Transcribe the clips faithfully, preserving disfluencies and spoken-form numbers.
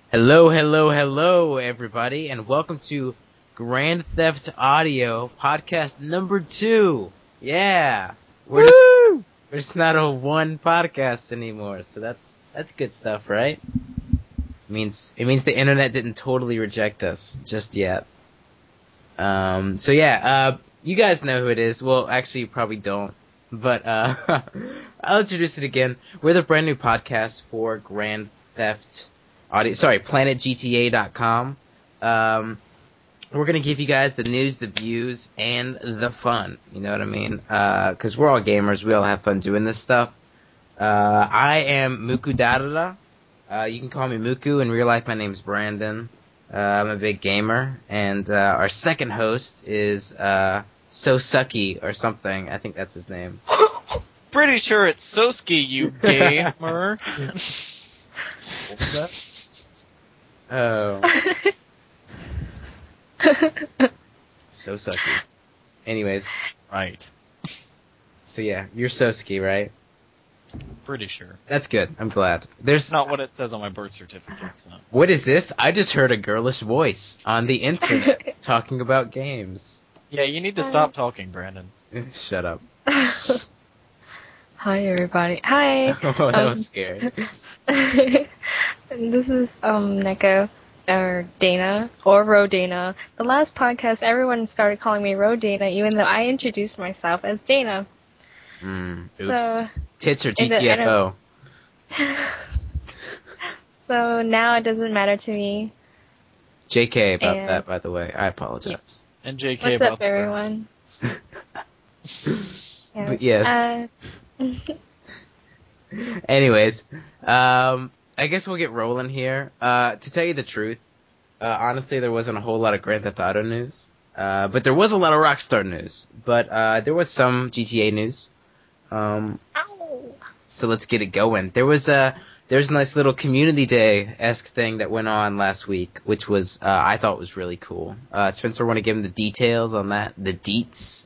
Hello, hello, hello, everybody, and welcome to Grand Theft Audio podcast number two. Yeah, we're just Woo! we're just not a one podcast anymore, so that's that's good stuff, right? It means it means the internet didn't totally reject us just yet. Um, so yeah, uh, you guys know who it is. Well, actually, you probably don't, but uh, I'll introduce it again. We're the brand new podcast for Grand Theft Audio. Sorry, planet G T A dot com. Um, we're gonna give you guys the news, the views, and the fun. You know what I mean? Uh, cause we're all gamers. We all have fun doing this stuff. Uh, I am Muku Darada. Uh, you can call me Muku. In real life, my name's Brandon. Uh, I'm a big gamer, and uh, our second host is uh, So Sucky or something. I think that's his name. Pretty sure it's Soski, you gamer. What was that? Oh, So Sucky. Anyways, Right. so yeah, you're Soski, right? Pretty sure. That's good. I'm glad. There's It's not what it says on my birth certificate, so. What is this? I just heard a girlish voice on the internet talking about games. Yeah, you need to stop talking, Brandon. Shut up. Hi everybody. Hi. Oh, that Um, was scary. This is um Neko or Dana or Rodana. The last podcast, everyone started calling me Rodana, even though I introduced myself as Dana. Mm, oops. So, Tits or is it- I G T F O? so now it doesn't matter to me. J K about And- that, by the way. I apologize. And J K What's about up, the everyone? But yes. Uh, Anyways, um, I guess we'll get rolling here. Uh, to tell you the truth, uh, honestly, there wasn't a whole lot of Grand Theft Auto news. Uh, but there was a lot of Rockstar news. But, uh, there was some G T A news. Um, ow. So let's get it going. There was a there's a nice little community day esque thing that went on last week, which was uh, I thought was really cool. Uh, Spencer, want to give him the details on that? The deets.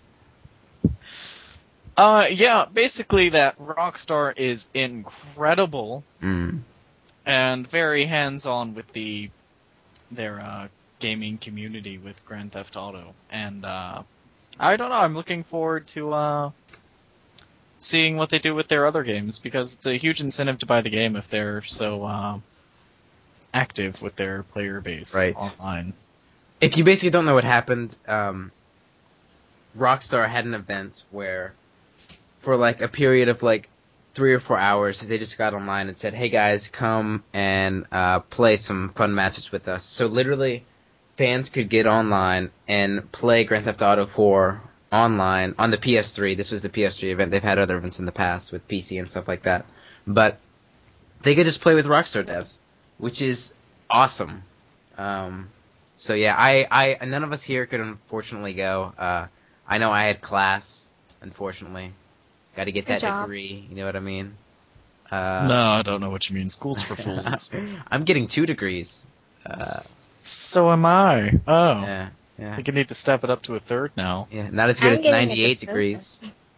Uh, yeah, basically that Rockstar is incredible Mm. and very hands-on with the their uh, gaming community with Grand Theft Auto. And uh, I don't know, I'm looking forward to uh, seeing what they do with their other games, because it's a huge incentive to buy the game if they're so uh, active with their player base Right. online. If you basically don't know what happened, um, Rockstar had an event where, for like a period of like three or four hours, they just got online and said, "Hey guys, come and uh, play some fun matches with us." So literally, fans could get online and play Grand Theft Auto four online on the P S three. This was the P S three event. They've had other events in the past with P C and stuff like that, but they could just play with Rockstar devs, which is awesome. Um, so yeah, I, I, none of us here could unfortunately go. Uh, I know I had class, unfortunately. Got to get Good that job. degree. You know what I mean? Uh, No, I don't know what you mean. School's for fools. I'm getting two degrees. Uh, So am I. Oh. yeah, I yeah, think I need to step it up to a third now. yeah. Not as good I'm as getting a ninety-eight diploma. degrees.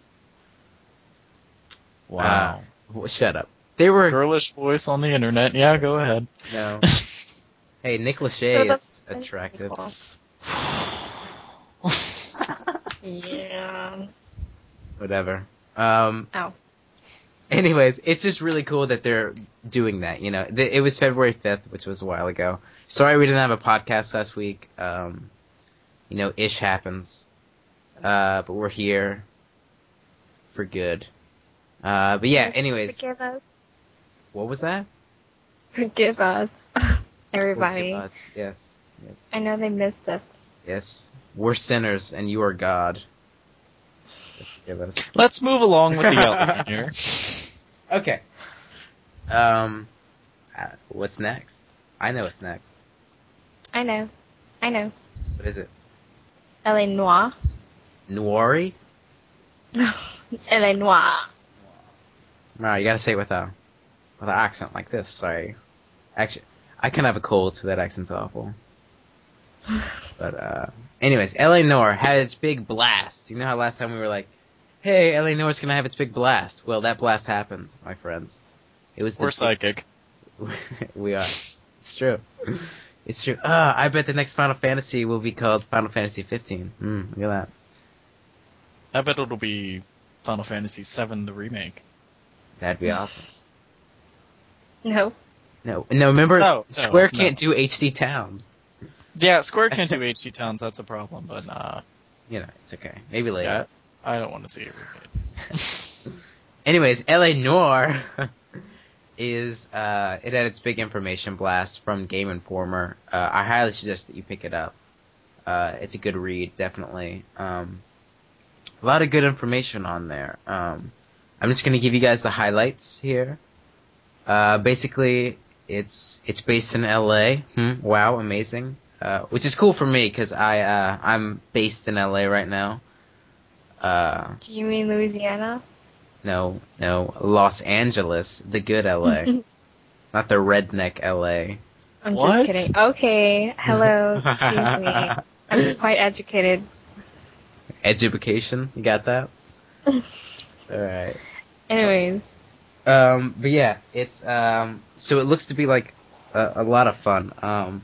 Wow. Well, shut up. They were Girlish voice on the internet. Yeah, go ahead. no. Hey, Nick So Lachey that's- is attractive. Yeah. Whatever. Um. Ow. Anyways, it's just really cool that they're doing that. You know, Th- it was February fifth, which was a while ago. Sorry we didn't have a podcast last week. Um, you know, ish happens. Uh, but we're here for good. Uh, but yeah. Anyways, Forgive us. what was that? Forgive us. Everybody. Forgive us. Yes. Yes. I know they missed us. Yes. We're sinners, and you are God. Forgive us. Let's move along with the outline here. Okay. Um, uh, what's next? I know what's next. I know. I know. What is it? L A Noir. Noiri? L A Noir. No, you gotta say it with a with an accent like this. Sorry. Actually, I kind of have a cold, so that accent's awful. But uh, anyways, L A Noire had its big blast. You know how last time we were like, "Hey, L A Noire's gonna have its big blast." Well, that blast happened, my friends. It was the We're psychic. we are. It's true. It's true. Ah, I bet the next Final Fantasy will be called Final Fantasy fifteen. Mm, look at that. I bet it'll be Final Fantasy seven, the remake. That'd be awesome. No. No, no. Remember, No, no, Square no. can't do H D towns. Yeah, Square can't do H D Towns, that's a problem, but uh, You know, it's okay. Maybe later. yeah, I don't want to see it remade. Anyways, L A Noire is uh, it had its big information blast from Game Informer. Uh, I highly suggest that you pick it up. Uh, it's a good read, definitely. Um, a lot of good information on there. Um, I'm just gonna give you guys the highlights here. Uh, basically, it's it's based in L A. Hmm, wow, amazing. Uh, which is cool for me because I uh, I'm based in L A right now. Uh, Do you mean Louisiana? no, no, Los Angeles, the good L A, not the redneck L A. I'm What? just kidding. Okay. Hello. Excuse me. I'm quite educated. Education, you got that? All right. Anyways. Um, but yeah, it's um, so it looks to be like a, a lot of fun. Um,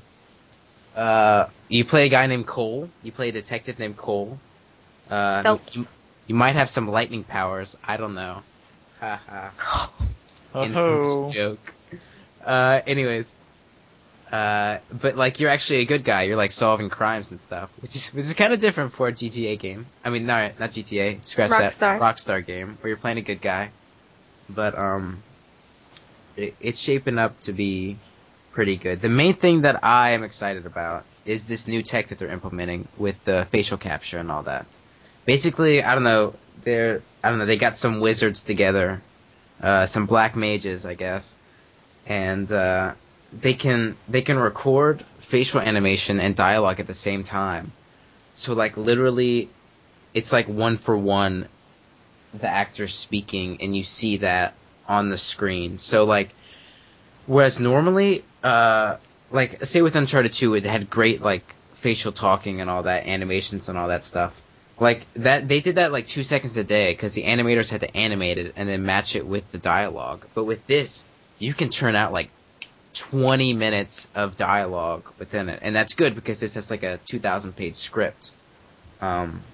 uh, you play a guy named Cole. You play a detective named Cole. Uh, Phelps. you, you might have some lightning powers. I don't know. Ha ha. Oh, Infamous joke. Uh, anyways. Uh, but like you're actually a good guy. You're like solving crimes and stuff, which is which is kind of different for a G T A game. I mean, no, not G T A. Scratch Rockstar. that. Rockstar game where you're playing a good guy. But um, it, it's shaping up to be pretty good. The main thing that I am excited about is this new tech that they're implementing with the facial capture and all that. Basically, I don't know. They're I don't know. They got some wizards together, uh, some black mages, I guess, and uh, they can they can record facial animation and dialogue at the same time. So like literally, it's like one for one, the actor speaking, and you see that on the screen. So like, whereas normally, uh, like say with Uncharted two, it had great like facial talking and all that, animations and all that stuff. Like that, they did that like two seconds a day because the animators had to animate it and then match it with the dialogue. But with this, you can turn out like twenty minutes of dialogue within it, and that's good because this has like a two thousand page script. Um.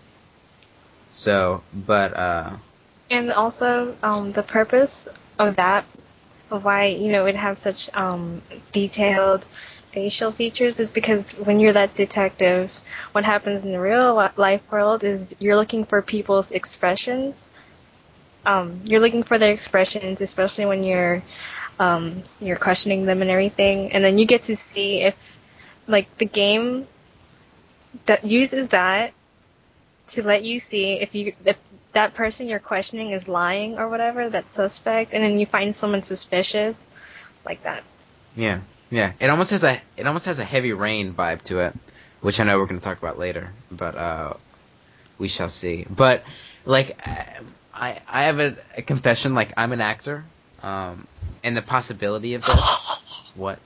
So, but uh. And also, um, the purpose of that, of why, you know, it has such um, detailed facial features is because when you're that detective, what happens in the real li- life world is you're looking for people's expressions. Um, you're looking for their expressions, especially when you're um, you're questioning them and everything, and then you get to see if, like, the game that uses that to let you see if you if that person you're questioning is lying or whatever, that suspect, and then you find someone suspicious, like that. Yeah, yeah. It almost has a it almost has a Heavy Rain vibe to it, which I know we're going to talk about later, but uh, we shall see. But like, I I have a, a confession. Like, I'm an actor, um, and the possibility of this. What?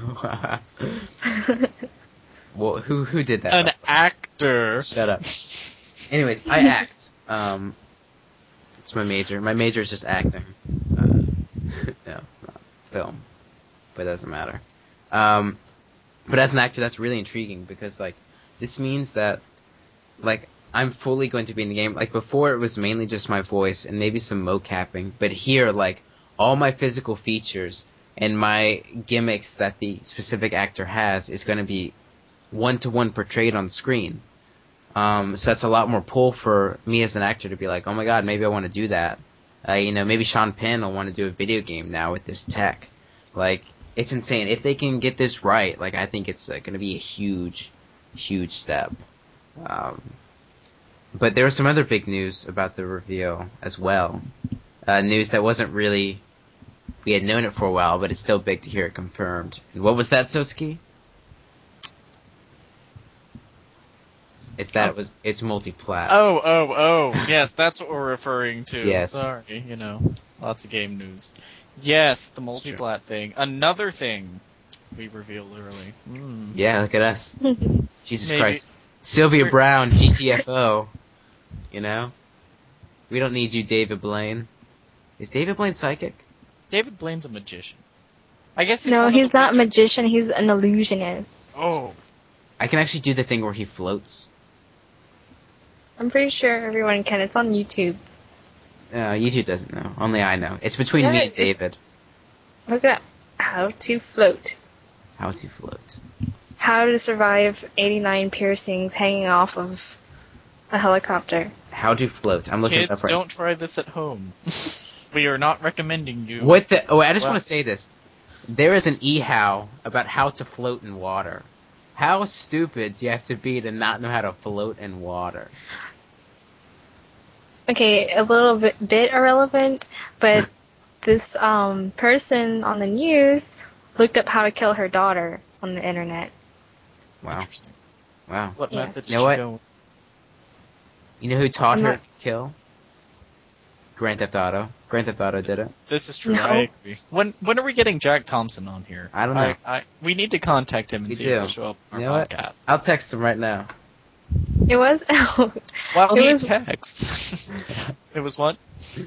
Well, who who did that? An actor. Shut up. Anyways, I act. Um, it's my major. My major is just acting. Uh, no, it's not film, but it doesn't matter. Um, but as an actor, that's really intriguing because like this means that like I'm fully going to be in the game. Like before, it was mainly just my voice and maybe some mocapping, but here, like all my physical features and my gimmicks that the specific actor has is going to be one to one portrayed on screen. Um, so that's a lot more pull for me as an actor to be like, oh my god, maybe I want to do that. Uh, you know, maybe Sean Penn will want to do a video game now with this tech. Like, it's insane. If they can get this right, like, I think it's uh, going to be a huge, huge step. Um, but there was some other big news about the reveal as well. Uh, news that wasn't really, we had known it for a while, but it's still big to hear it confirmed. What was that, Sosuke? It's that it was it's multi-plat. Oh, oh, oh. Yes, that's what we're referring to. Yes. Sorry, you know, lots of game news. Yes, the multi-plat thing. Another thing we revealed early. Mm. Yeah, look at us. Jesus Maybe. Christ. Sylvia We're- Brown, G T F O. You know? We don't need you, David Blaine. Is David Blaine psychic? David Blaine's a magician. I guess he's No, one he's of the not a wizards. magician. He's an illusionist. Oh. I can actually do the thing where he floats. I'm pretty sure everyone can. It's on YouTube. Uh, YouTube doesn't know. Only I know. It's between Yeah, me and it's- David. Look at how to float. How to float. How to survive eighty-nine piercings hanging off of a helicopter. How to float. I'm looking it Kids, up right don't try this at home. We are not recommending you. What the? Oh, I just Well- want to say this. There is an e-how about how to float in water. How stupid do you have to be to not know how to float in water? Okay, a little bit, bit irrelevant, but this um, person on the news looked up how to kill her daughter on the internet. Wow. Interesting. Wow. What Yeah. method did You know you what? go? You know who taught I'm her not- to kill? Grand Theft Auto. Grand Theft Auto did it. This is true. No. I agree. When when are we getting Jack Thompson on here? I don't know. I, I, we need to contact him and We see do. if he'll show up on You our know what? podcast. I'll text him right now. It was Well, It he was- texts. It was what?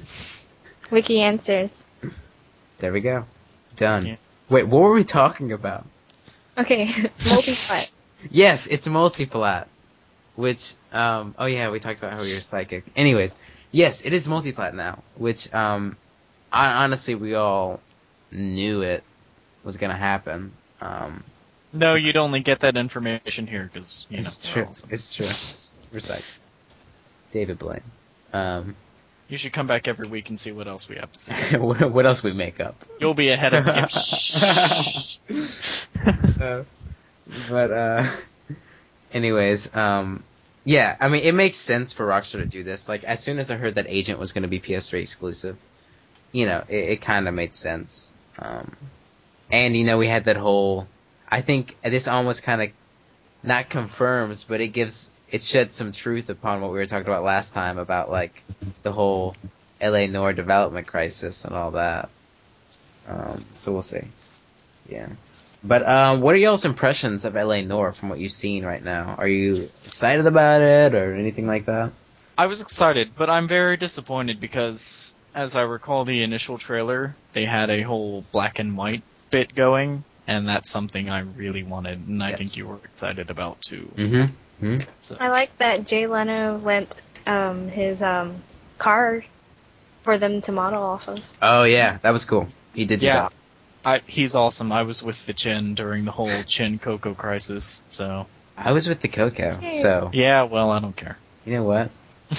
Wiki Answers. There we go. Done. Yeah. Wait, what were we talking about? Okay, multi-plat. Yes, it's multiplat. Which, um, oh yeah, we talked about how you're psychic. Anyways, yes, it is multiplat now. Which, um, I, honestly, we all knew it was gonna happen. Um, No, you'd only get that information here because you it's know. true. we're awesome. It's true. We're psychic. David Blaine. Um, You should come back every week and see what else we have to say. what, what else we make up? You'll be ahead of the game. Shh. Uh, but uh anyways, um yeah, I mean it makes sense for Rockstar to do this. Like as soon as I heard that Agent was going to be P S three exclusive, you know, it, it kind of made sense. Um and you know, we had that whole I think this almost kind of not confirms, but it gives it sheds some truth upon what we were talking about last time about like the whole L A Noire development crisis and all that. Um so we'll see. Yeah. But um, what are y'all's impressions of L A Noire from what you've seen right now? Are you excited about it or anything like that? I was excited, but I'm very disappointed because, as I recall the initial trailer, they had a whole black and white bit going, and that's something I really wanted, and I Yes. think you were excited about too. Mm-hmm. mm-hmm. So, I like that Jay Leno lent um, his um, car for them to model off of. Oh yeah, that was cool. He did do yeah, that. I, he's awesome. I was with the Chin during the whole Chin Coco crisis, so I was with the Coco, so yeah. Well, I don't care. you know what?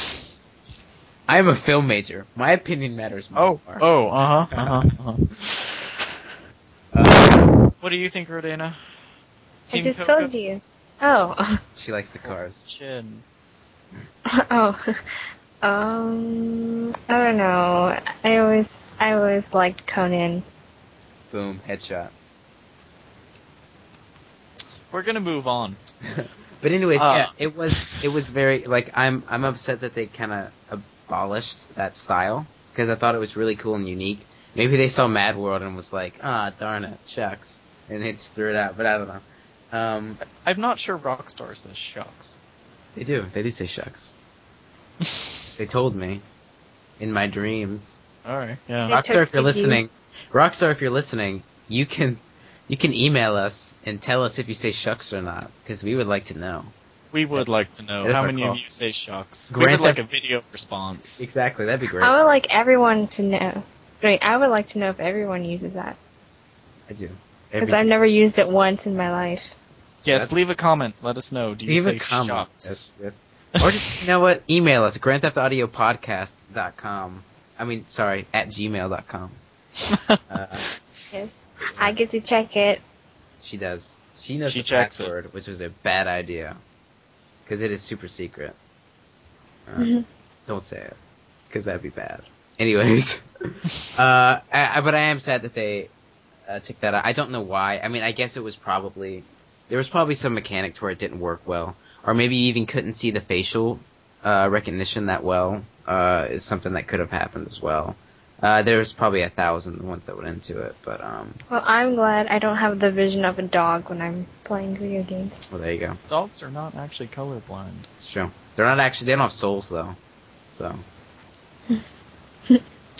I am a film major. My opinion matters more. Oh, oh, uh huh, uh huh. Uh, What do you think, Rodana? I Team just Coco? told you. Oh. she likes the cars. Chin. oh. Um, I don't know. I always, I always liked Conan. Boom, headshot. We're gonna move on. But anyways, Uh. yeah, it was it was very like I'm I'm upset that they kind of abolished that style because I thought it was really cool and unique. Maybe they saw Mad World and was like, ah, darn it, shucks, and they just threw it out. But I don't know. Um, I'm not sure Rockstar says shucks. they do, they do say shucks. They told me in my dreams. Alright, yeah. They Rockstar, if you're texted you. listening, Rockstar, if you're listening, you can you can email us and tell us if you say shucks or not because we would like to know. We would like to know It is how our many call. of you say shucks. we Grand would like a Theft- video response. Exactly, that'd be great. I would like everyone to know. Wait, I would like to know if everyone uses that. I do. Because Every- I've never used it once in my life. Yes, That's- leave a comment. Let us know. Do you Leave say a comment. shucks? Yes, yes. Or just, you know what? Email us, grand theft audio podcast dot com. I mean, sorry, at gmail dot com. Uh, Yes. I get to check it. she does. She knows She the checks it. password, which was a bad idea. Because it is super secret. Uh, Mhm. Don't say it. Because that'd be bad. Anyways. uh, I, I, but I am sad that they uh, took that out. I don't know why. I mean, I guess it was probably... There was probably some mechanic to where it didn't work well. Or maybe you even couldn't see the facial uh, recognition that well. Uh, is something that could have happened as well. Uh, there's probably a thousand ones that went into it, but um, Well, I'm glad I don't have the vision of a dog when I'm playing video games. well, there you go. Dogs are not actually colorblind. It's true. They're not actually. They don't have souls though. So.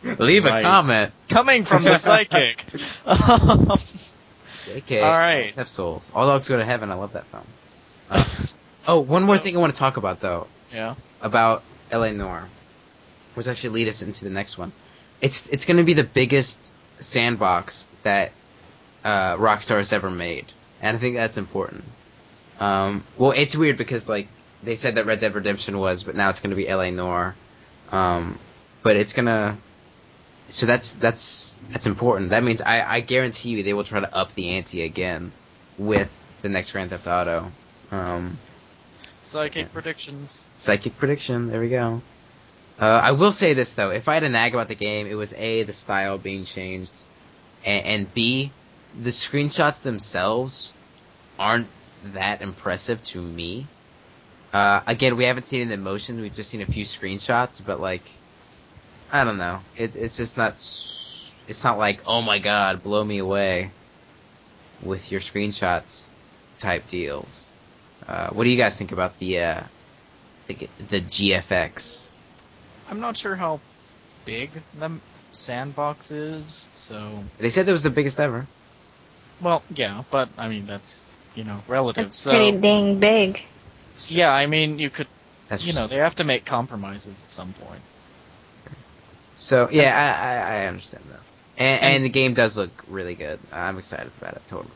Leave Right. a comment. Coming from the psychic. Um, J K. All right. Dogs have souls. All dogs go to heaven. I love that film. Uh, oh, one more So- thing I want to talk about though yeah. about L A Noire, which actually lead us into the next one. It's it's going to be the biggest sandbox that uh, Rockstar has ever made, and I think that's important. Um, well, it's weird because like they said that Red Dead Redemption was, but now it's going to be L A Noire. Um, but it's gonna. So that's that's that's important. That means I, I guarantee you they will try to up the ante again with the next Grand Theft Auto. Um, Psychic predictions. Psychic prediction. There we go. Uh, I will say this though: if I had a nag about the game, it was A, the style being changed, and, and B, the screenshots themselves aren't that impressive to me. Uh, again, we haven't seen it in motion; we've just seen a few screenshots, but like, I don't know. It, it's just not. s- It's not like, oh my god, blow me away with your screenshots type deals. Uh, what do you guys think about the uh, the, the G F X? I'm not sure how big the sandbox is, so They said that was the biggest ever. well, yeah, but I mean that's you know relative. It's so pretty dang big. yeah, I mean you could That's you know just- they have to make compromises at some point. So yeah, I, I, I understand that, and, And- and the game does look really good. I'm excited about it. Totally.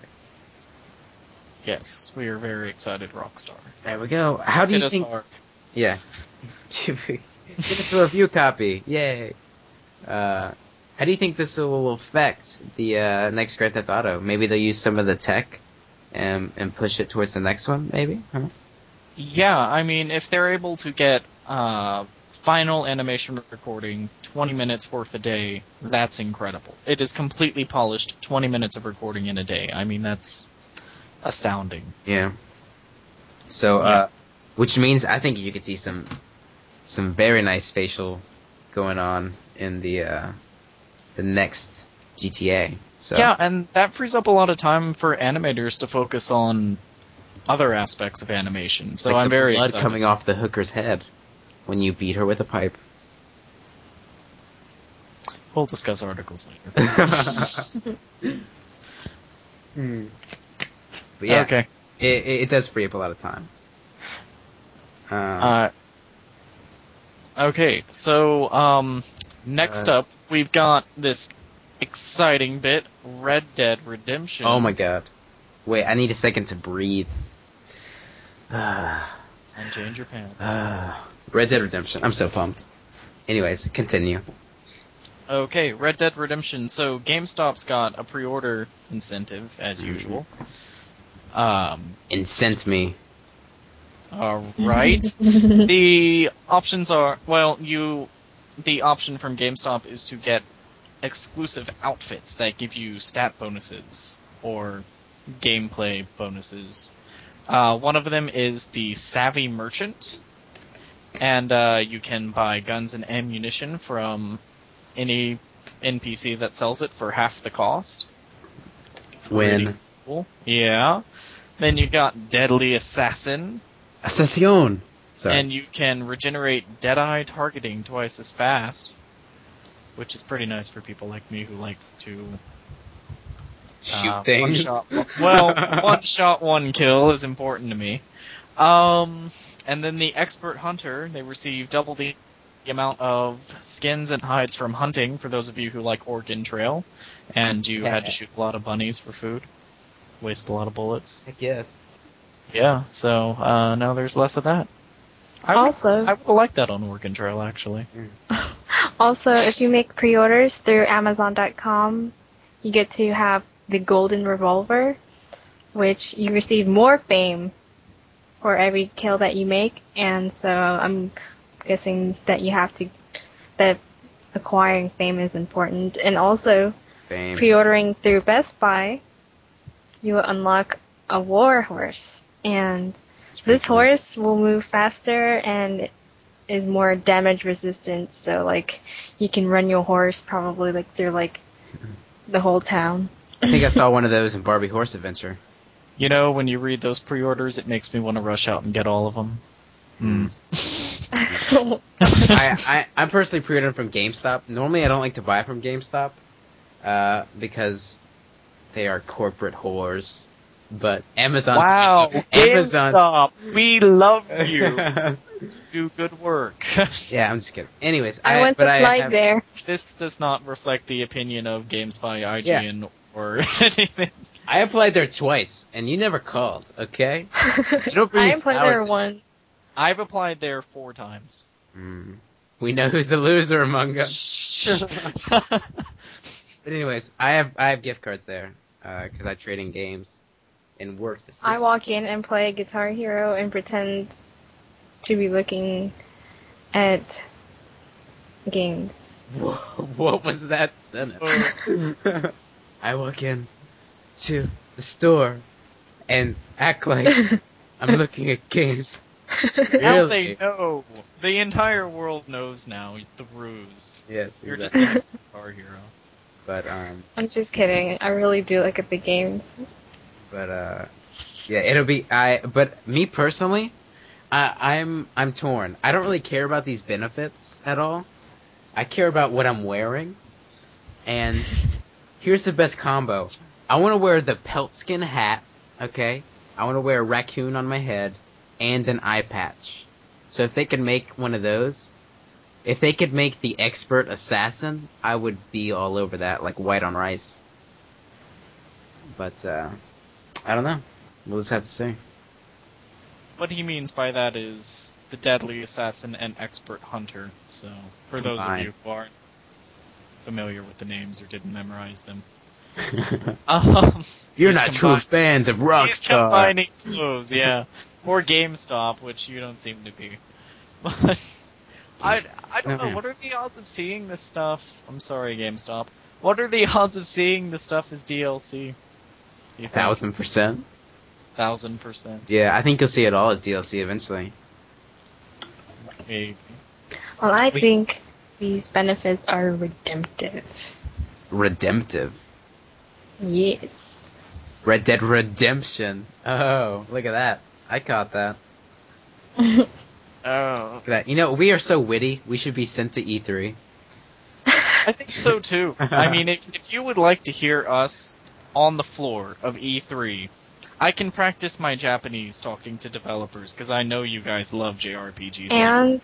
Yes, we are very excited, Rockstar. There we go. How do Hit you us think? hard. Yeah. Give me- give us a review copy. Yay. Uh, how do you think this will affect the uh, next Grand Theft Auto? Maybe they'll use some of the tech and and push it towards the next one. Maybe. Huh? Yeah, I mean, if they're able to get uh, final animation recording twenty minutes worth a day, that's incredible. It is completely polished twenty minutes of recording in a day. I mean, that's astounding. Yeah. So, uh, which means I think you could see some some very nice facial going on in the uh, the next G T A. So Yeah, and that frees up a lot of time for animators to focus on other aspects of animation. So like I'm the very blood excited. coming off the hooker's head when you beat her with a pipe. We'll discuss articles later. Hmm. But yeah, Okay. it, it it does free up a lot of time. Um, Uh, okay, so um, next Uh, up, we've got this exciting bit, Red Dead Redemption. oh my god! Wait, I need a second to breathe. Ah. And change your pants. Ah. Red Dead Redemption. I'm so pumped. Anyways, continue. Okay, Red Dead Redemption. So GameStop's got a pre-order incentive, as Mhm. usual. Um, Incent me. all right. The options are, well, you, the option from GameStop is to get exclusive outfits that give you stat bonuses or gameplay bonuses. Uh, one of them is the Savvy Merchant, and uh, you can buy guns and ammunition from any N P C that sells it for half the cost. Win. Pretty cool. Yeah. Then you got Deadly Assassin, Ascension. Sorry. and you can regenerate Deadeye targeting twice as fast, which is pretty nice for people like me who like to Shoot uh, things. One shot, well, one shot, one kill is important to me. Um, and then the Expert Hunter, they receive double the amount of skins and hides from hunting for those of you who like Oregon Trail, and you had to shoot a lot of bunnies for food, waste a lot of bullets. Heck yes. Yeah, so uh, now there's less of that. I would, Also- I would like that on Oregon Trail, actually. Also, if you make pre-orders through Amazon dot com, you get to have the Golden Revolver, which you receive more fame for every kill that you make, and so I'm guessing that you have to, that acquiring fame is important. And also, Fame. pre-ordering through Best Buy, you will unlock a war horse, and That's pretty this cool. horse will move faster and is more damage resistant, so like you can run your horse probably like through like the whole town. I think I saw one of those in Barbie Horse Adventure. You know, when you read those pre-orders, it makes me want to rush out and get all of them. Hmm. I, I I'm personally pre-ordering from GameStop. Normally, I don't like to buy from GameStop, uh, because they are corporate whores. But Amazon's Wow, Amazon. GameStop, we love you. Do good work. Yeah, I'm just kidding. Anyways, I, I, once but I applied have, there. This does not reflect the opinion of GameSpy, I G N, or anything. I applied there twice, and you never called. Okay, you don't bring I me applied flowers. there once. I've applied there four times. Mm. We know who's the loser among us. But anyways, I have I have gift cards there because I trade in games and work the system. I walk in and play Guitar Hero and pretend to be looking at games. What was that sentence? I walk in to the store and act like I'm looking at games. Now Really? they know. The entire world knows now the ruse. Yes, You're exactly. just a Guitar Hero. But um, I'm just kidding. I really do look at the games. but uh, yeah, it'll be I. But me personally, I, I'm I'm torn. I don't really care about these benefits at all. I care about what I'm wearing. And here's the best combo. I want to wear the pelt skin hat. Okay. I want to wear a raccoon on my head and an eye patch. So if they could make one of those, if they could make the expert assassin, I would be all over that, like white on rice. But, uh, I don't know. We'll just have to see. What he means by that is the deadly assassin and expert hunter. So, for those of Combined. you who aren't familiar with the names or didn't memorize them, um, You're he's not true combine- fans of He's Rockstar. combining clothes, yeah. Or GameStop, which you don't seem to be. But I, I don't No, know. yeah. What are the odds of seeing this stuff? I'm sorry, GameStop. What are the odds of seeing this stuff as D L C? Do you think? Thousand percent. Thousand percent. Yeah, I think you'll see it all as D L C eventually. Maybe. Well, I We- think these benefits are redemptive. Redemptive. Yes. Red Dead Redemption. Oh, look at that. I caught that. Oh. Look at that. You know, we are so witty, we should be sent to E three. I think so too. I mean, if if you would like to hear us on the floor of E three, I can practice my Japanese talking to developers because I know you guys love J R P Gs. And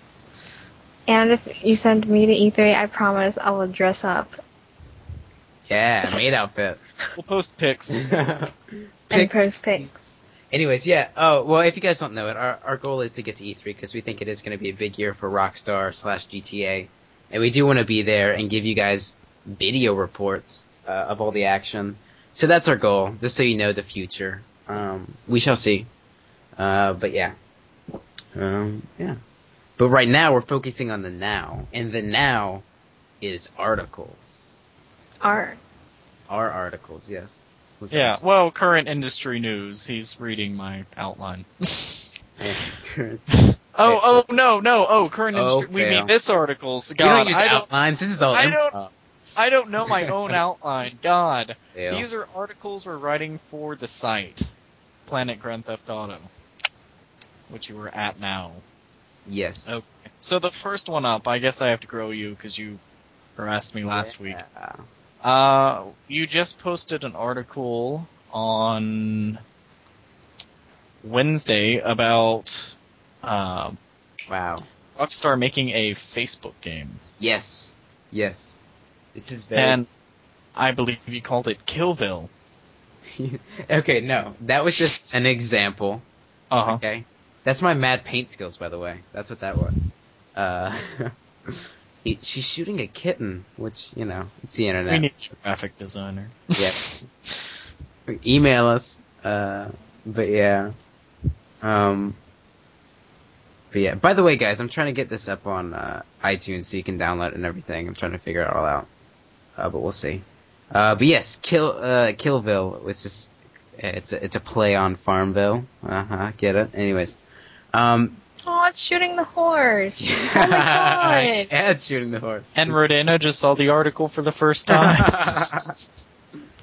and if you send me to E three, I promise I will dress up Yeah, maid outfit. We'll post pics. and Pics. post pics. Anyways, yeah. Oh, well, if you guys don't know it, our our goal is to get to E three because we think it is going to be a big year for Rockstar slash G T A, and we do want to be there and give you guys video reports uh, of all the action. So that's our goal, just so you know the future. Um, we shall see. Uh, but yeah, um, yeah. But right now we're focusing on the now, and the now is articles. Art. Our articles, yes. What's Yeah, that? well, current industry news. He's reading my outline. Yeah. Oh, oh, no, no, oh, current Oh, industry. We fail. mean this article's. You don't God, use I don't, outlines. This is all I don't- improv. I don't know my own outline. God. Fail. These are articles we're writing for the site, Planet Grand Theft Auto, which you are at now. Yes. Okay. So the first one up, I guess I have to grow you because you harassed me last week. Yeah. Uh, you just posted an article on Wednesday about uh, Wow. Rockstar making a Facebook game, Yes. Yes. This is very. and I believe you called it Killville. Okay, no, that was just an example. Uh huh. Okay, that's my mad paint skills, by the way. That's what that was. Uh, he, she's shooting a kitten, which you know, it's the internet. We need a graphic designer. Yeah. Email us. Uh, but yeah. Um. But yeah. By the way, guys, I'm trying to get this up on uh, iTunes so you can download it and everything. I'm trying to figure it all out. Uh, but we'll see. Uh, but yes, Kill uh, Killville was just it's a, it's a play on Farmville. Uh huh. Get it? Anyways. Um. Oh, it's shooting the horse. Oh my god. Yeah, it's shooting the horse. And Rodena just saw the article for the first time.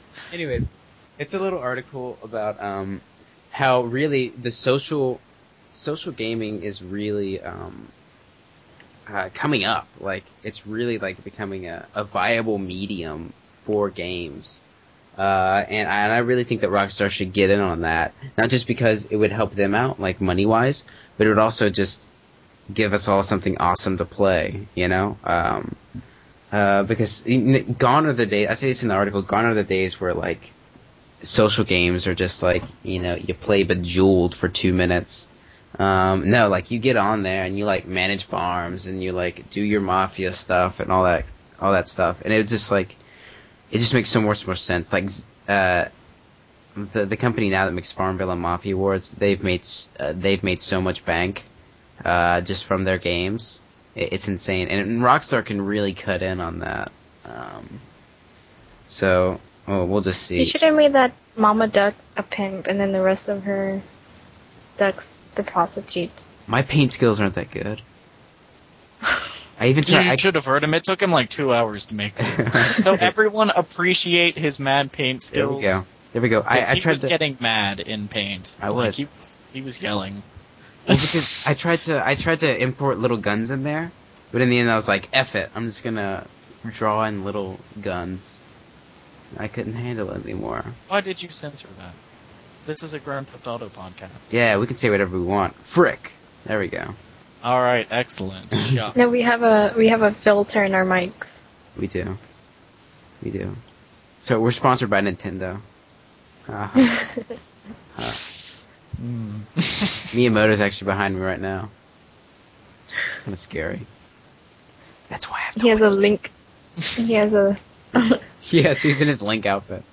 Anyways, it's a little article about um how really the social social gaming is really um, uh, coming up. Like, it's really like becoming a, a viable medium for games. Uh, and, I, and I really think that Rockstar should get in on that. Not just because it would help them out, like money-wise, but it would also just give us all something awesome to play, you know? Um, uh, because gone are the days, I say this in the article, gone are the days where, like, social games are just like, you know, you play Bejeweled for two minutes. Um, no, like, you get on there and you, like, manage farms and you, like, do your mafia stuff and all that, all that stuff. And it was just, like, it just makes so much more sense. Like, uh, the the company now that makes Farmville and Mafia Wars, they've made uh, they've made so much bank, uh, just from their games. It, it's insane, and Rockstar can really cut in on that. Um, so, oh, we'll just see. You should have made that Mama Duck a pimp, and then the rest of her ducks the prostitutes. My paint skills aren't that good. I even You tried. I should have heard him. It took him like two hours to make this. So everyone appreciate his mad paint There skills. we go. There we go. I, 'Cause I he tried was to. getting mad in paint. I Like, was. he was. He was yelling. Well, because I tried to. I tried to import little guns in there, but in the end I was like, "F it! I'm just gonna draw in little guns." I couldn't handle it anymore. Why did you censor that? This is a Grand Theft Auto podcast. Yeah, we can say whatever we want. Frick. There we go. All right, excellent. Shots. No, we have a we have a filter in our mics. We do. We do. So we're sponsored by Nintendo. Uh, uh, Mm. Miyamoto's actually behind me right now. It's kind of scary. That's why I have to He has a whisper. link. He has a. Yes, he's in his Link outfit.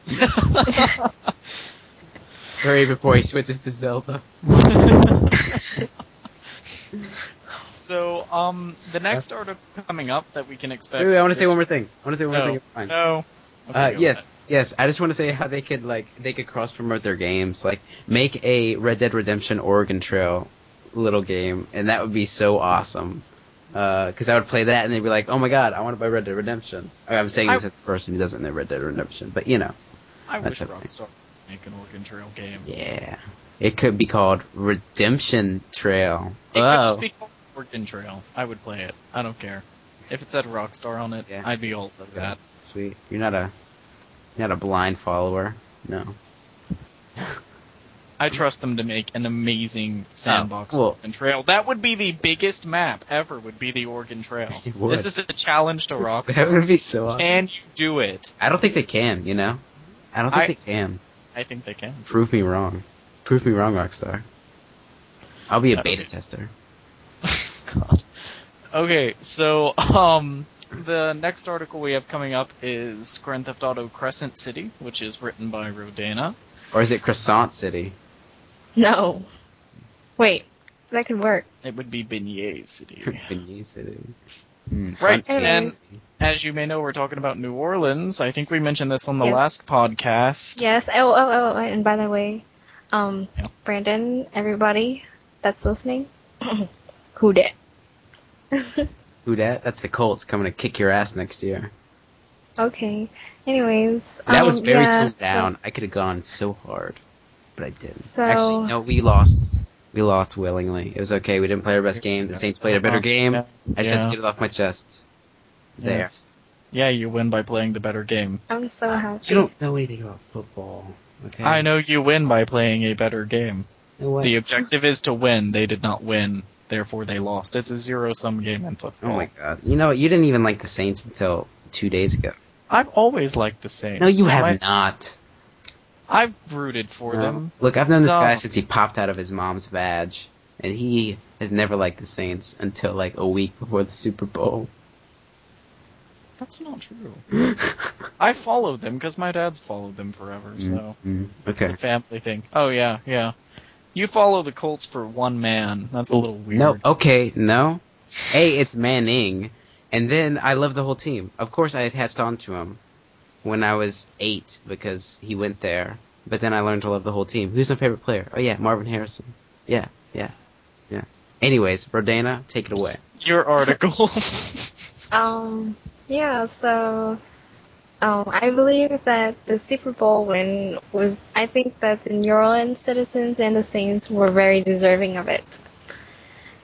Hurry before he switches to Zelda. So, um, the next article coming up that we can expect. Wait, wait, I want to say this- one more thing. I want to say one No, more thing. Fine. no. Okay, Uh, go yes, yes. I just want to say how they could like they could cross promote their games, like make a Red Dead Redemption Oregon Trail little game, and that would be so awesome. Because I would play that, and they'd be like, "Oh my god, I want to buy Red Dead Redemption." I'm saying this I- as a person who doesn't know Red Dead Redemption, but you know, I wish That's okay. Rockstar would make an Oregon Trail game. yeah, it could be called Redemption Trail. It oh, could just be called Oregon Trail. I would play it. I don't care. If it said Rockstar on it, Yeah. I'd be all over that. sweet. You're not a you're not a blind follower. No. I trust them to make an amazing sandbox well- Oregon Trail. That would be the biggest map ever, would be the Oregon Trail. It would. This is a challenge to That Rockstar. would be so awesome. Can you do it? I don't think they can. You know, I don't think I- they can. I think they can. Prove me wrong. Prove me wrong, Rockstar. I'll be a Okay. beta tester. God. Okay, so um, the next article we have coming up is Grand Theft Auto Crescent City, which is written by Rodana. Or is it Croissant City? No. Wait, that could work. It would be Beignet City. Beignet City. Mm, Right, fun- and- As you may know, we're talking about New Orleans. I think we mentioned this on the Yes. last podcast. Yes. Oh, oh, oh, oh, and by the way, um, Yeah. Brandon, everybody that's listening, who dat? Who dat? That's the Colts coming to kick your ass next year. Okay. Anyways, That um, was very yeah, toned so- down. I could have gone so hard, but I didn't. So- Actually, no, we lost. We lost willingly. It was okay. We didn't play our best game. The Saints played a better game. Yeah. I just had Yeah. to get it off my chest. There. Yes. Yeah, you win by playing the better game. I'm so happy. You don't know anything about football. Okay. I know you win by playing a better game. No way. The objective is to win. They did not win, therefore they lost. It's a zero-sum game in football. Oh my god. You know what? You didn't even like the Saints until two days ago. I've always liked the Saints. No, you have I, not. I've rooted for No. them. Look, I've known this So- guy since he popped out of his mom's vag, and he has never liked the Saints until like a week before the Super Bowl. That's not true. I followed them because my dad's followed them forever, so Mm, it's okay. a family thing. Oh yeah, yeah. You follow the Colts for one man. That's a little weird. No, okay, no. A, it's Manning, and then I love the whole team. Of course, I attached on to him when I was eight because he went there. But then I learned to love the whole team. Who's my favorite player? Oh yeah, Marvin Harrison. Yeah, yeah, yeah. Anyways, Rodana, take it away. Your article. Um, yeah, so, um, I believe that the Super Bowl win was, I think that the New Orleans citizens and the Saints were very deserving of it.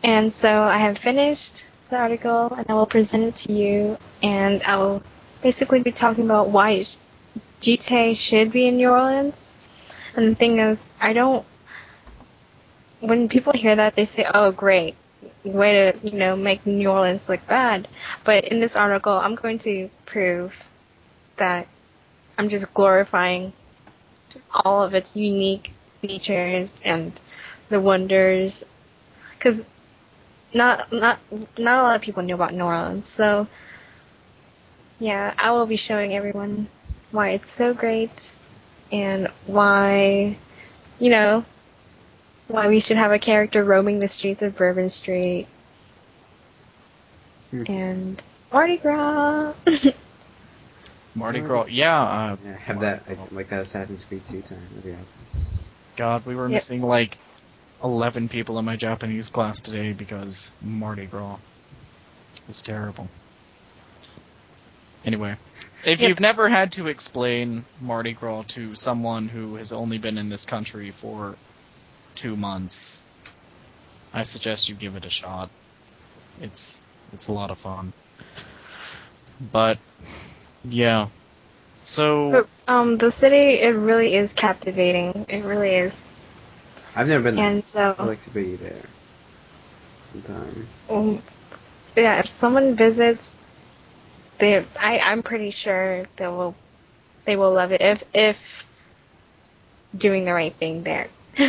And so I have finished the article, and I will present it to you, and I will basically be talking about why G T A should be in New Orleans. And the thing is, I don't. When people hear that, they say, "Oh, great, way to you know make New Orleans look bad." But in this article, I'm going to prove that I'm just glorifying all of its unique features and the wonders, because not not not a lot of people know about New Orleans. So yeah, I will be showing everyone why it's so great and why you know why we should have a character roaming the streets of Bourbon Street Hmm. and Mardi Gras. Mardi Gras. Yeah, uh, Yeah, have that like, like that Assassin's Creed two time. That'd be awesome. God, we were Yep. missing like eleven people in my Japanese class today because Mardi Gras was terrible. Anyway, if Yep. you've never had to explain Mardi Gras to someone who has only been in this country for two months, I suggest you give it a shot. It's it's a lot of fun. But yeah, so But um, the city, it really is captivating. It really is. I've never been there. And so, I'd like to be there sometime. um, yeah, if someone visits, they, I, I'm pretty sure they will, they will love it if, if doing the right thing there,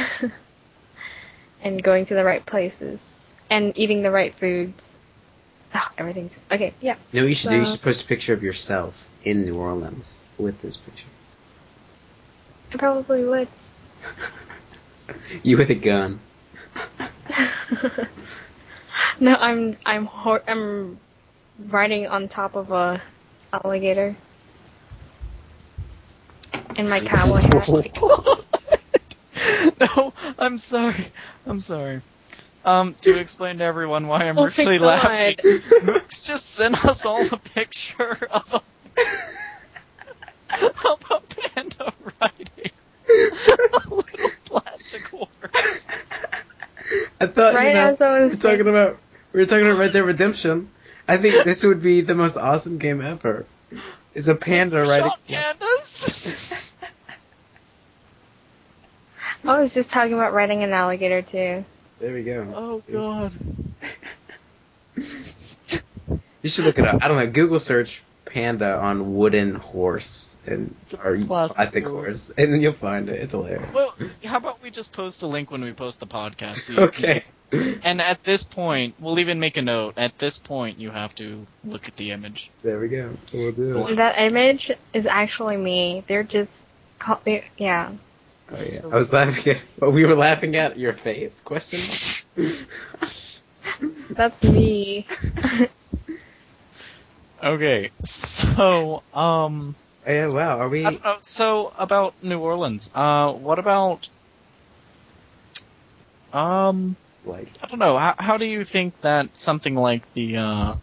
and going to the right places, and eating the right foods. Oh, everything's okay. Yeah. You know what you should do? You So- should post a picture of yourself in New Orleans with this picture. I probably would. You with a gun. No, I'm I'm hor- I'm riding on top of a alligator in my cowboy hat. no, I'm sorry. I'm sorry. Um, to explain to everyone why I'm Oh my really God. laughing, Mooks just sent us all a picture of a, of a panda riding a little plastic horse. I thought Right you know, as I was we were talking about we were talking about Red Dead Redemption. I think this would be the most awesome game ever. Is a panda riding. Shot pandas. I was just talking about riding an alligator too. There we go. Oh god. You should look it up. I don't know. Google search panda on wooden horse and or Plastic plastic, horse. horse, and then you'll find it. It's hilarious. Well, how about we just post a link when we post the podcast? So you Okay. can- and at this point, we'll even make a note. At this point, you have to look at the image. There we go. We'll do it. That image is actually me. They're just, call- they- yeah. Oh, yeah. I was laughing at. Well, we were laughing at your face. Question. That's me. Okay, so um, Oh, yeah. Wow. Are we? I don't know, so about New Orleans. Uh, what about um, Like. I don't know. How how do you think that something like the uh,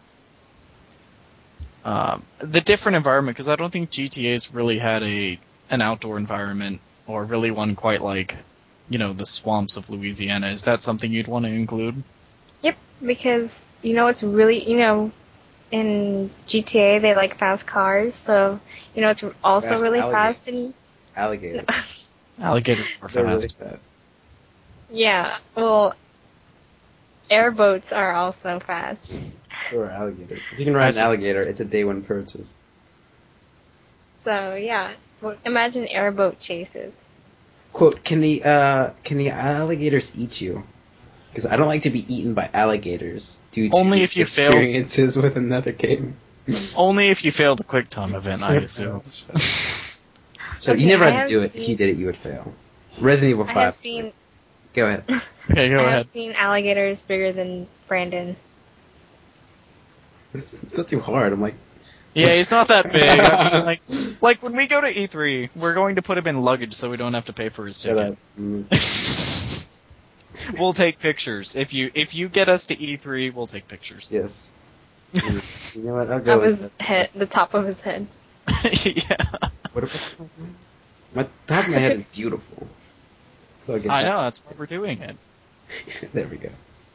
uh, the different environment? Because I don't think G T A's really had a an outdoor environment or really one quite like, you know, the swamps of Louisiana. Is that something you'd want to include? Yep, because, you know, it's really, you know, in G T A they like fast cars, so, you know, it's also Fast really alligators. fast and, Alligator. Alligators are They're really fast. fast. yeah, well, airboats are also fast. So are alligators. If you can ride That's- an alligator, it's a day one purchase. So, yeah, well, imagine airboat chases. Quote: Can the uh can the alligators eat you? Because I don't like to be eaten by alligators due to Only if you fail- experiences with another game. Only if you fail the quick time event, I assume. So Okay, you never I had to have do it. If seen- you did it, you would fail. Resident Evil I Five. have seen, Go ahead. Okay, go I ahead. have seen alligators bigger than Brandon. It's, it's not too hard. I'm like, Yeah, he's not that big. I mean, like, like when we go to E three, we're going to put him in luggage so we don't have to pay for his shut ticket. up. Mm, We'll take pictures. If you if you get us to E three, we'll take pictures. yes. Mm, you know what? I'll go That with was that. head, the top of his head. yeah. What about my top of my head is beautiful. So I, get I know, that. that's why we're doing it. There we go.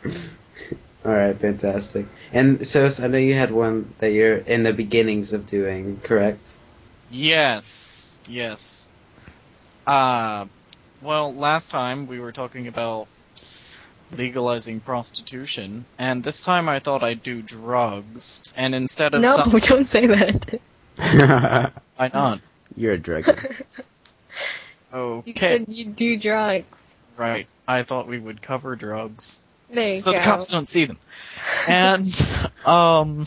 All right, fantastic. And so, so I know you had one that you're in the beginnings of doing, correct? Yes, yes. Uh, well, last time we were talking about legalizing prostitution, and this time I thought I'd do drugs, and instead of No, some- don't say that. why not? You're a drugger. You Okay, said you do drugs. right. I thought we would cover drugs, There you so go. the cops don't see them. And, um,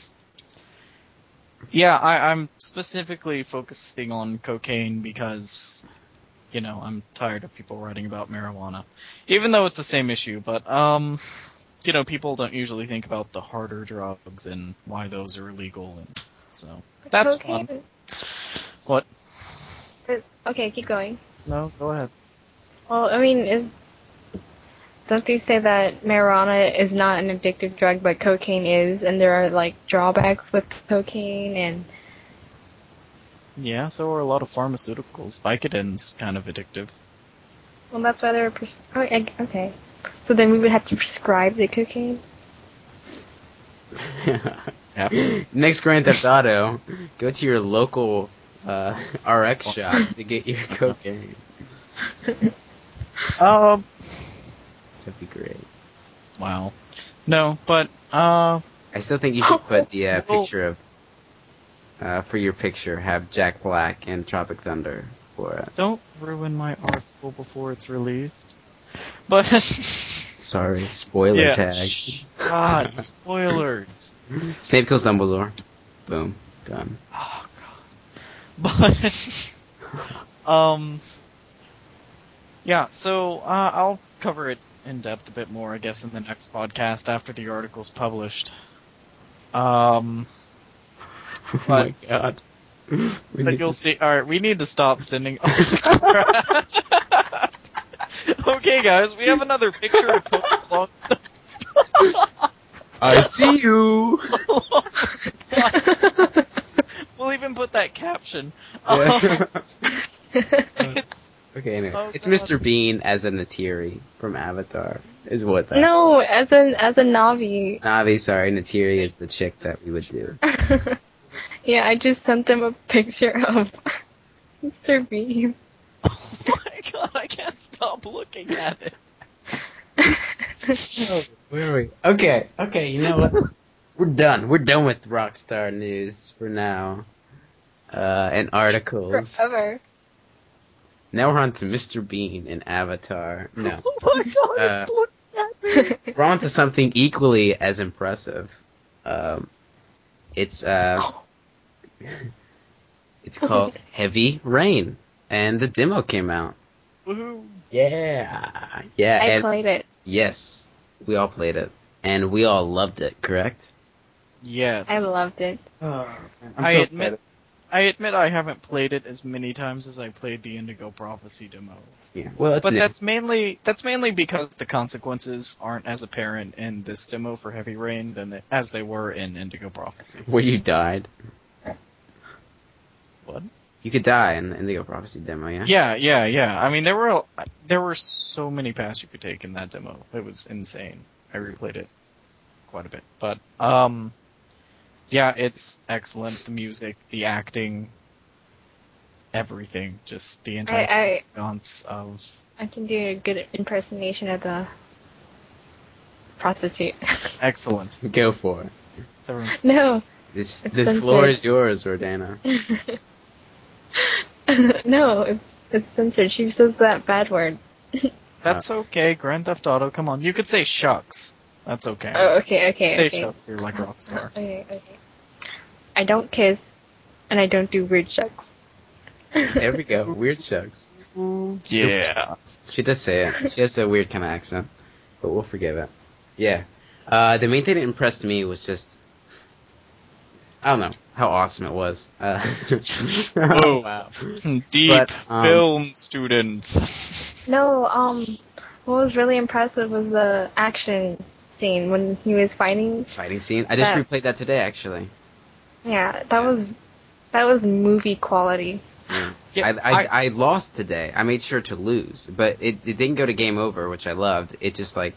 yeah, I, I'm specifically focusing on cocaine because, you know, I'm tired of people writing about marijuana. Even though it's the same issue, but, um, you know, people don't usually think about the harder drugs and why those are illegal, and so, that's Cocaine- fun. What? is- Okay, keep going. No, go ahead. Well, I mean, is don't they say that marijuana is not an addictive drug, but cocaine is, and there are like drawbacks with cocaine, and Yeah, so are a lot of pharmaceuticals. Vicodin's kind of addictive. well, that's why they're pres- oh, I- okay. So then we would have to prescribe the cocaine. Yeah. Next Grand Theft Auto, go to your local uh, R X shop to get your cocaine. Um, That'd be great. wow. No, but, uh, I still think you should put the uh, Well- picture of, uh, for your picture, have Jack Black and Tropic Thunder for it. don't ruin my article before it's released. But, Sorry, spoiler yeah, tag. shh, God, spoilers. Snape kills Dumbledore. Boom. Done. Oh, God. But, um, yeah, so, uh, I'll cover it in depth a bit more, I guess, in the next podcast after the article's published. Um, Oh my But- god. We but need you'll to- see, alright, we need to stop sending. Okay, guys, we have another picture to post along. I see you! We'll even put that caption. Yeah. It's, Okay, anyways. Oh, it's God. Mister Bean as a Natiri from Avatar, is what that. No, as a as a Navi. Navi, sorry, Natiri is the chick that we would do. Yeah, I just sent them a picture of Mister Bean. oh my god, I can't stop looking at it. Oh, where are we? Okay, okay, you know what? We're done. We're done with Rockstar news for now. Uh, and articles. Forever. Now we're on to Mister Bean and Avatar. No. Oh my god, Uh, it's looking at me. We're on to something equally as impressive. Um, it's, uh, it's called Heavy Rain. And the demo came out. Woohoo. Yeah. Yeah, I and played it. yes, we all played it. And we all loved it, correct? Yes. I loved it. Oh, I admit, I admit I haven't played it as many times as I played the Indigo Prophecy demo. Yeah, well, it's But new. that's mainly that's mainly because the consequences aren't as apparent in this demo for Heavy Rain than they, as they were in Indigo Prophecy. where you died. What? You could die in the Indigo Prophecy demo, yeah? Yeah, yeah, yeah. I mean, there were there were so many paths you could take in that demo. It was insane. I replayed it quite a bit, but um, yeah, it's excellent. The music, the acting, everything, just the entire I, ambiance of. I I can do a good impersonation of the prostitute. Excellent. Go for it. It's everyone's- No, This, It's the censored. floor is yours, Rodana. no, it's it's censored. She says that bad word. That's okay. Grand Theft Auto. Come on, you could say shucks. That's okay. Oh, okay, okay, say okay. shucks. You're like Rockstar. Okay, okay. I don't kiss, and I don't do weird shucks. There we go. Weird shucks. Yeah. She does say it. She has a weird kind of accent, but we'll forgive it. Yeah. Uh, the main thing that impressed me was just, I don't know, how awesome it was. Uh, Oh, wow. Deep But, um, film students. No, um, what was really impressive was the action scene when he was fighting. Fighting scene. I just That- replayed that today, actually. Yeah, that was that was movie quality. Yeah. Yeah, I, I, I lost today. I made sure to lose, but it, it didn't go to game over, which I loved. It just like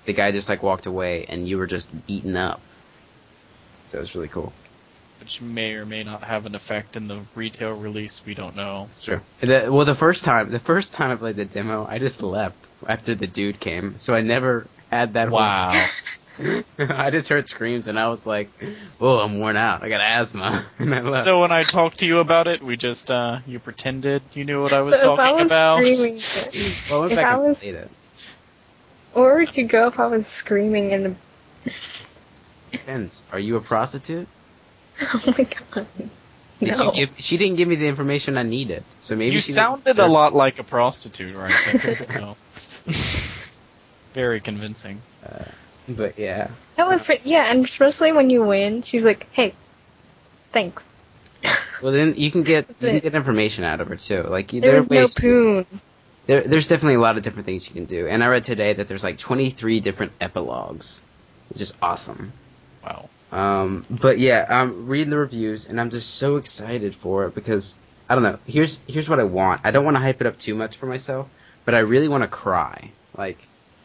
the guy just like walked away and you were just beaten up. So it was really cool. Which may or may not have an effect in the retail release. We don't know. It's true. The, well, the first time, the first time I played the demo, I just left after the dude came, so I never had that. Wow. Whole... I just heard screams and I was like, "Oh, I'm worn out. I got asthma," and I left. So when I talked to you about it, we just uh, you pretended you knew what I was So if talking I was about. screaming, well, I went if back I and was- played it. where would you go if I was screaming in the... Depends. Are you a prostitute? Oh my god. Did No. you give? She didn't give me the information I needed, so maybe You she's sounded like, a lot like a prostitute, right? No. Very convincing. Uh, but yeah, That was pretty, yeah, and especially when you win, she's like, hey, thanks. well then you can get That's you can it. get information out of her too. Like you- there There are was no ways. poon. There, there's definitely a lot of different things you can do, and I read today that there's like twenty-three different epilogues, which is awesome. Wow. Um, but yeah, I'm reading the reviews, and I'm just so excited for it because I don't know. Here's here's what I want. I don't want to hype it up too much for myself, but I really want to cry. Like,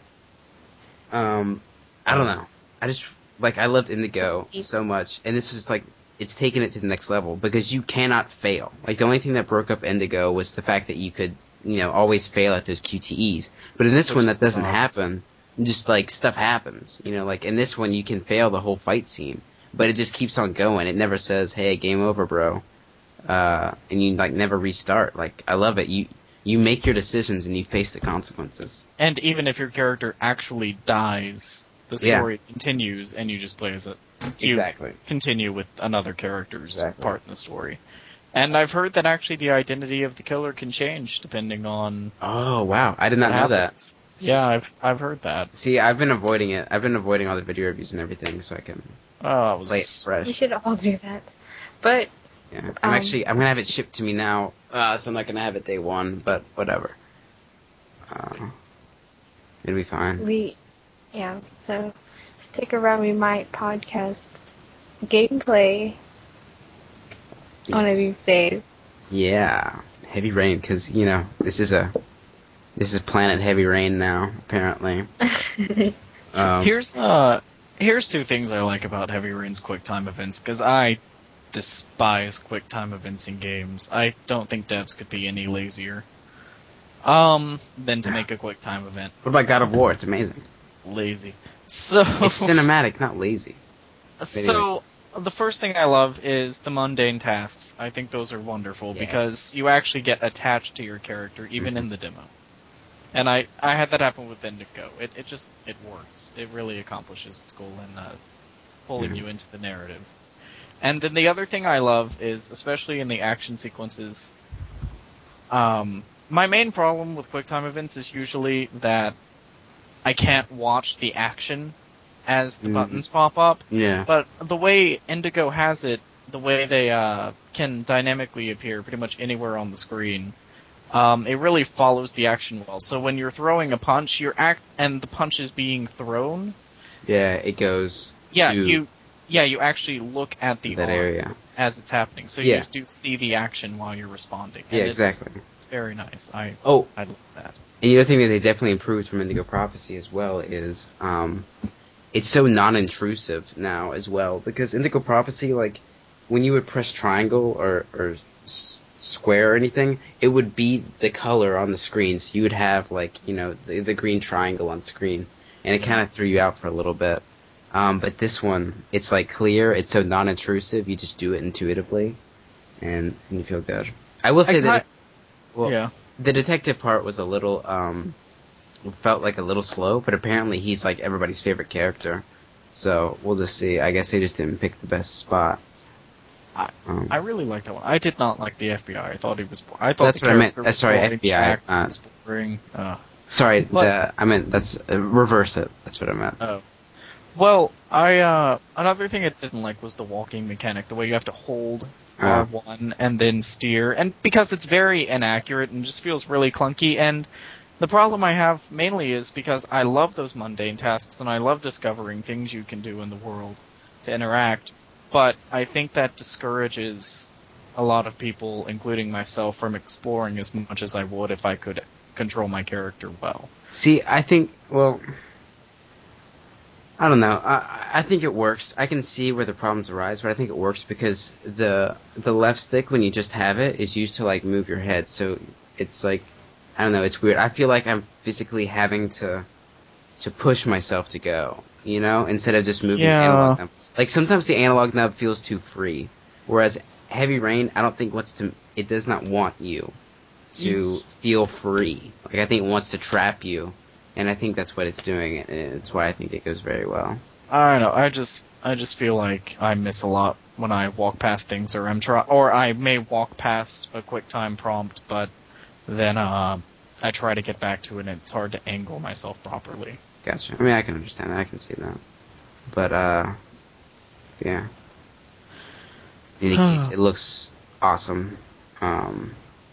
um, I don't know. I just like I loved Indigo so much, and this is like it's taken it to the next level because you cannot fail. Like the only thing that broke up Indigo was the fact that you could, you know, always fail at those Q T Es. But in this Which one, that doesn't sucks. happen. Just like stuff happens, you know. Like in this one, you can fail the whole fight scene, but it just keeps on going. It never says, "Hey, game over, bro," uh, and you like never restart. Like I love it. You you make your decisions and you face the consequences. And even if your character actually dies, the Yeah. story continues, and you just play as it. You Exactly. continue with another character's Exactly. part in the story. And I've heard that actually the identity of the killer can change depending on Oh wow, I did not what know that. happens. Yeah, I've I've heard that. See, I've been avoiding it. I've been avoiding all the video reviews and everything, so I can Oh, it was play it fresh. We should all do that. But, Yeah, I'm Um, actually I'm gonna have it shipped to me now, uh, so I'm not gonna have it day one, but whatever. Uh, it'll be fine. we, yeah, so stick around, we might podcast gameplay one of Yes. these days. Yeah, heavy rain, because you know this is a this is Planet Heavy Rain now, apparently. Um, Here's uh here's two things I like about Heavy Rain's QuickTime events, because I despise QuickTime events in games. I don't think devs could be any lazier. Um, than to make a QuickTime event. what about God of War? It's amazing. Lazy. So It's cinematic, not lazy. So, the first thing I love is the mundane tasks. I think those are wonderful Yeah. because you actually get attached to your character, even in the demo. And I, I had that happen with Indigo. It it just, it works. It really accomplishes its goal in uh, pulling Mhm. you into the narrative. And then the other thing I love is, especially in the action sequences, um, my main problem with QuickTime events is usually that I can't watch the action as the Mhm. buttons pop up. Yeah. But the way Indigo has it, the way they uh, can dynamically appear pretty much anywhere on the screen, um, it really follows the action well. So when you're throwing a punch, you're act and the punch is being thrown. Yeah, it goes Yeah, to you, yeah, you actually look at the that arm area. as it's happening, so Yeah. you do see the action while you're responding. And Yeah, it's exactly. very nice. I Oh, I love that. and the other thing that they definitely improved from Indigo Prophecy as well is um, it's so non-intrusive now as well, because Indigo Prophecy, like when you would press triangle or, or s- square or anything, it would be the color on the screen, so you would have like you know the, the green triangle on screen, and it kind of threw you out for a little bit. Um, but this one, it's like clear, it's so non-intrusive, you just do it intuitively, and, and you feel good. I will say I that got- it's, well, yeah. the detective part was a little um felt like a little slow, but apparently he's like everybody's favorite character. So we'll just see. I guess they just didn't pick the best spot. I- Um, I really like that one. I did not like the F B I. I thought he was. I thought That's the what I meant. character Uh, was sorry, boring, F B I, the actor uh, was boring. Uh, sorry, But- the, I meant that's uh, reverse it. That's what I meant. Oh. Well, I uh another thing I didn't like was the walking mechanic, the way you have to hold Uh. R one and then steer, and because it's very inaccurate and just feels really clunky, and the problem I have mainly is because I love those mundane tasks and I love discovering things you can do in the world to interact, but I think that discourages a lot of people, including myself, from exploring as much as I would if I could control my character well. See, I think well, I don't know. I I think it works. I can see where the problems arise, but I think it works because the the left stick when you just have it is used to like move your head. So it's like I don't know. It's weird. I feel like I'm physically having to to push myself to go. You know, instead of just moving Yeah. the analog nub. Like sometimes the analog nub feels too free, whereas Heavy Rain, I don't think wants to. It does not want you to feel free. Like I think it wants to trap you. And I think that's what it's doing, and it's why I think it goes very well. I don't know. I just I just feel like I miss a lot when I walk past things, or I'm try, or I may walk past a QuickTime prompt, but then uh, I try to get back to it, and it's hard to angle myself properly. Gotcha. I mean, I can understand that. I can see that. But, uh, yeah. In any case, it looks awesome. Um,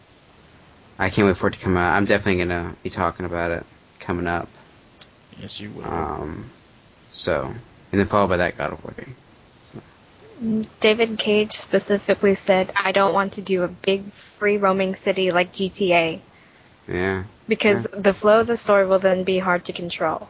I can't wait for it to come out. I'm definitely gonna be talking about it coming up. Yes, you will. Um, so, and then followed by that God of War game. So. David Cage specifically said, I don't want to do a big free roaming city like G T A. Yeah. Because yeah. the flow of the story will then be hard to control.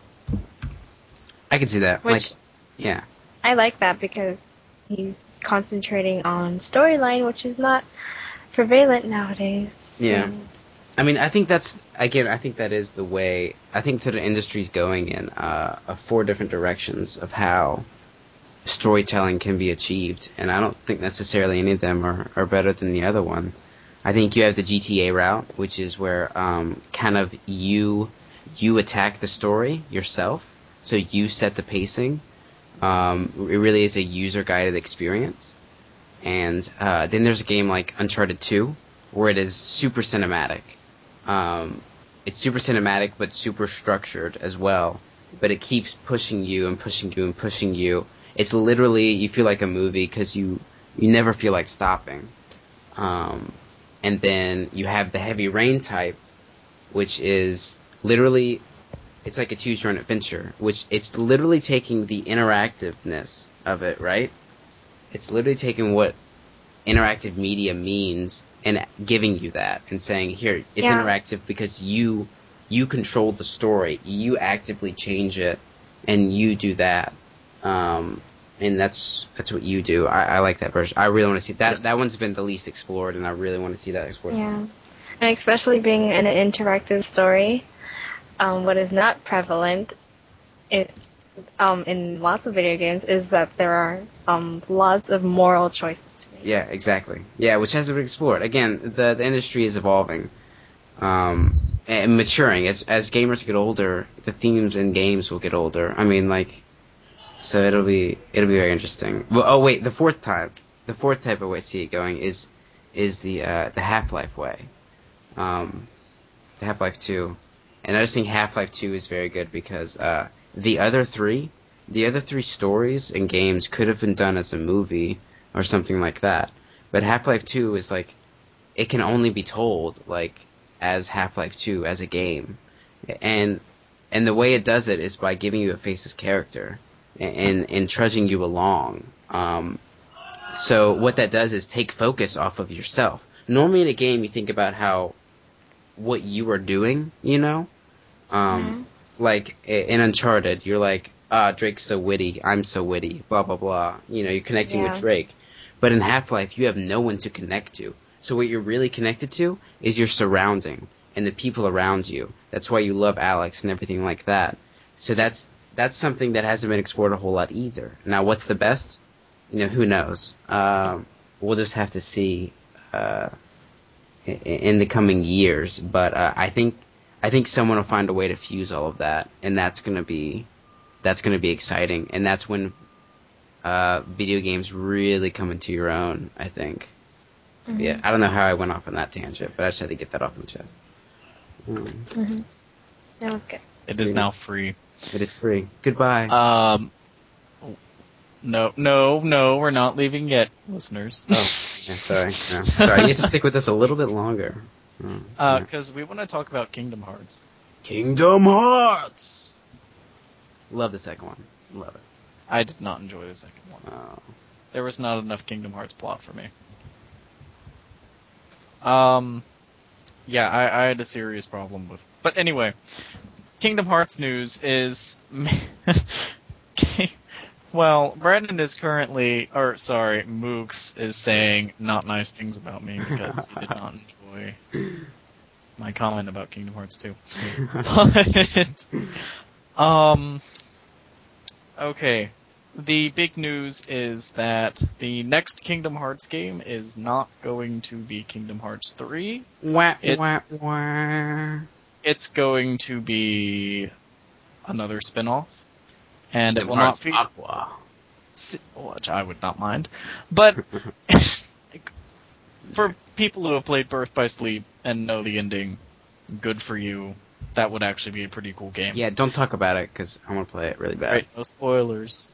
I can see that. Which, like, yeah. I like that because he's concentrating on storyline, which is not prevalent nowadays. Yeah. So. I mean, I think that's, again, I think that is the way, I think that the industry's going in uh, uh, four different directions of how storytelling can be achieved, and I don't think necessarily any of them are, are better than the other one. I think you have the G T A route, which is where um, kind of you you attack the story yourself, so you set the pacing. Um, it really is a user-guided experience. And uh, then there's a game like Uncharted two, where it is super cinematic. Um, it's super cinematic, but super structured as well. But it keeps pushing you and pushing you and pushing you. It's literally, you feel like a movie because you, you never feel like stopping. Um, and then you have the Heavy Rain type, which is literally, it's like a choose your own adventure, which it's literally taking the interactiveness of it, right? It's literally taking what interactive media means and giving you that and saying, here, it's Yeah. interactive because you you control the story, you actively change it, and you do that. Um, and that's that's what you do. I, I like that version. I really want to see that. That one's been the least explored, and I really want to see that explored. Yeah. And especially being an interactive story, um, what is not prevalent it, um, in lots of video games is that there are um, lots of moral choices to make. Yeah, exactly. Yeah, which hasn't been explored. Again, the the industry is evolving, um, and maturing. As as gamers get older, the themes in games will get older. I mean, like, so it'll be it'll be very interesting. Well, oh wait, the fourth type, the fourth type of way I see it going is is the uh, the Half-Life way, um, the Half-Life two, and I just think Half-Life two is very good because uh, the other three, the other three stories and games could have been done as a movie or something like that. But Half-Life two is like, it can only be told like as Half-Life two as a game, and and the way it does it is by giving you a faceless character and and, and trudging you along. Um, so what that does is take focus off of yourself. Normally in a game you think about how what you are doing, you know, um, Mm-hmm. like in Uncharted, you're like, ah, Drake's so witty, I'm so witty, blah blah blah. You know, you're connecting Yeah. with Drake. But in Half-Life, you have no one to connect to. So what you're really connected to is your surrounding and the people around you. That's why you love Alex and everything like that. So that's that's something that hasn't been explored a whole lot either. Now, what's the best? You know, who knows? Um, we'll just have to see uh, in, in the coming years. But uh, I think I think someone will find a way to fuse all of that, and that's gonna be that's gonna be exciting. And that's when Uh, video games really come into your own, I think. Mm-hmm. Yeah, I don't know how I went off on that tangent, but I just had to get that off my chest. Mm. Mm-hmm. That was good. It is now free. It is free. Goodbye. Um, no, no, no, we're not leaving yet, listeners. oh, yeah, sorry. No, sorry, you have to stick with us a little bit longer. Oh, Uh, yeah. because we want to talk about Kingdom Hearts. Kingdom Hearts! Love the second one. Love it. I did not enjoy the second one. Oh. There was not enough Kingdom Hearts plot for me. Um, yeah, I, I had a serious problem with. But anyway, Kingdom Hearts news is Well, Brandon is currently, or sorry, Mooks is saying not nice things about me because he did not enjoy my comment about Kingdom Hearts two. But, um, okay. The big news is that the next Kingdom Hearts game is not going to be Kingdom Hearts three. Wah, It's- wah, wah. It's going to be another spin-off. And it Kingdom will not Hearts be... Aqua. Si- which I would not mind. But for people who have played Birth by Sleep and know the ending, good for you. That would actually be a pretty cool game. Yeah, don't talk about it because I want to play it really bad. Right, no spoilers.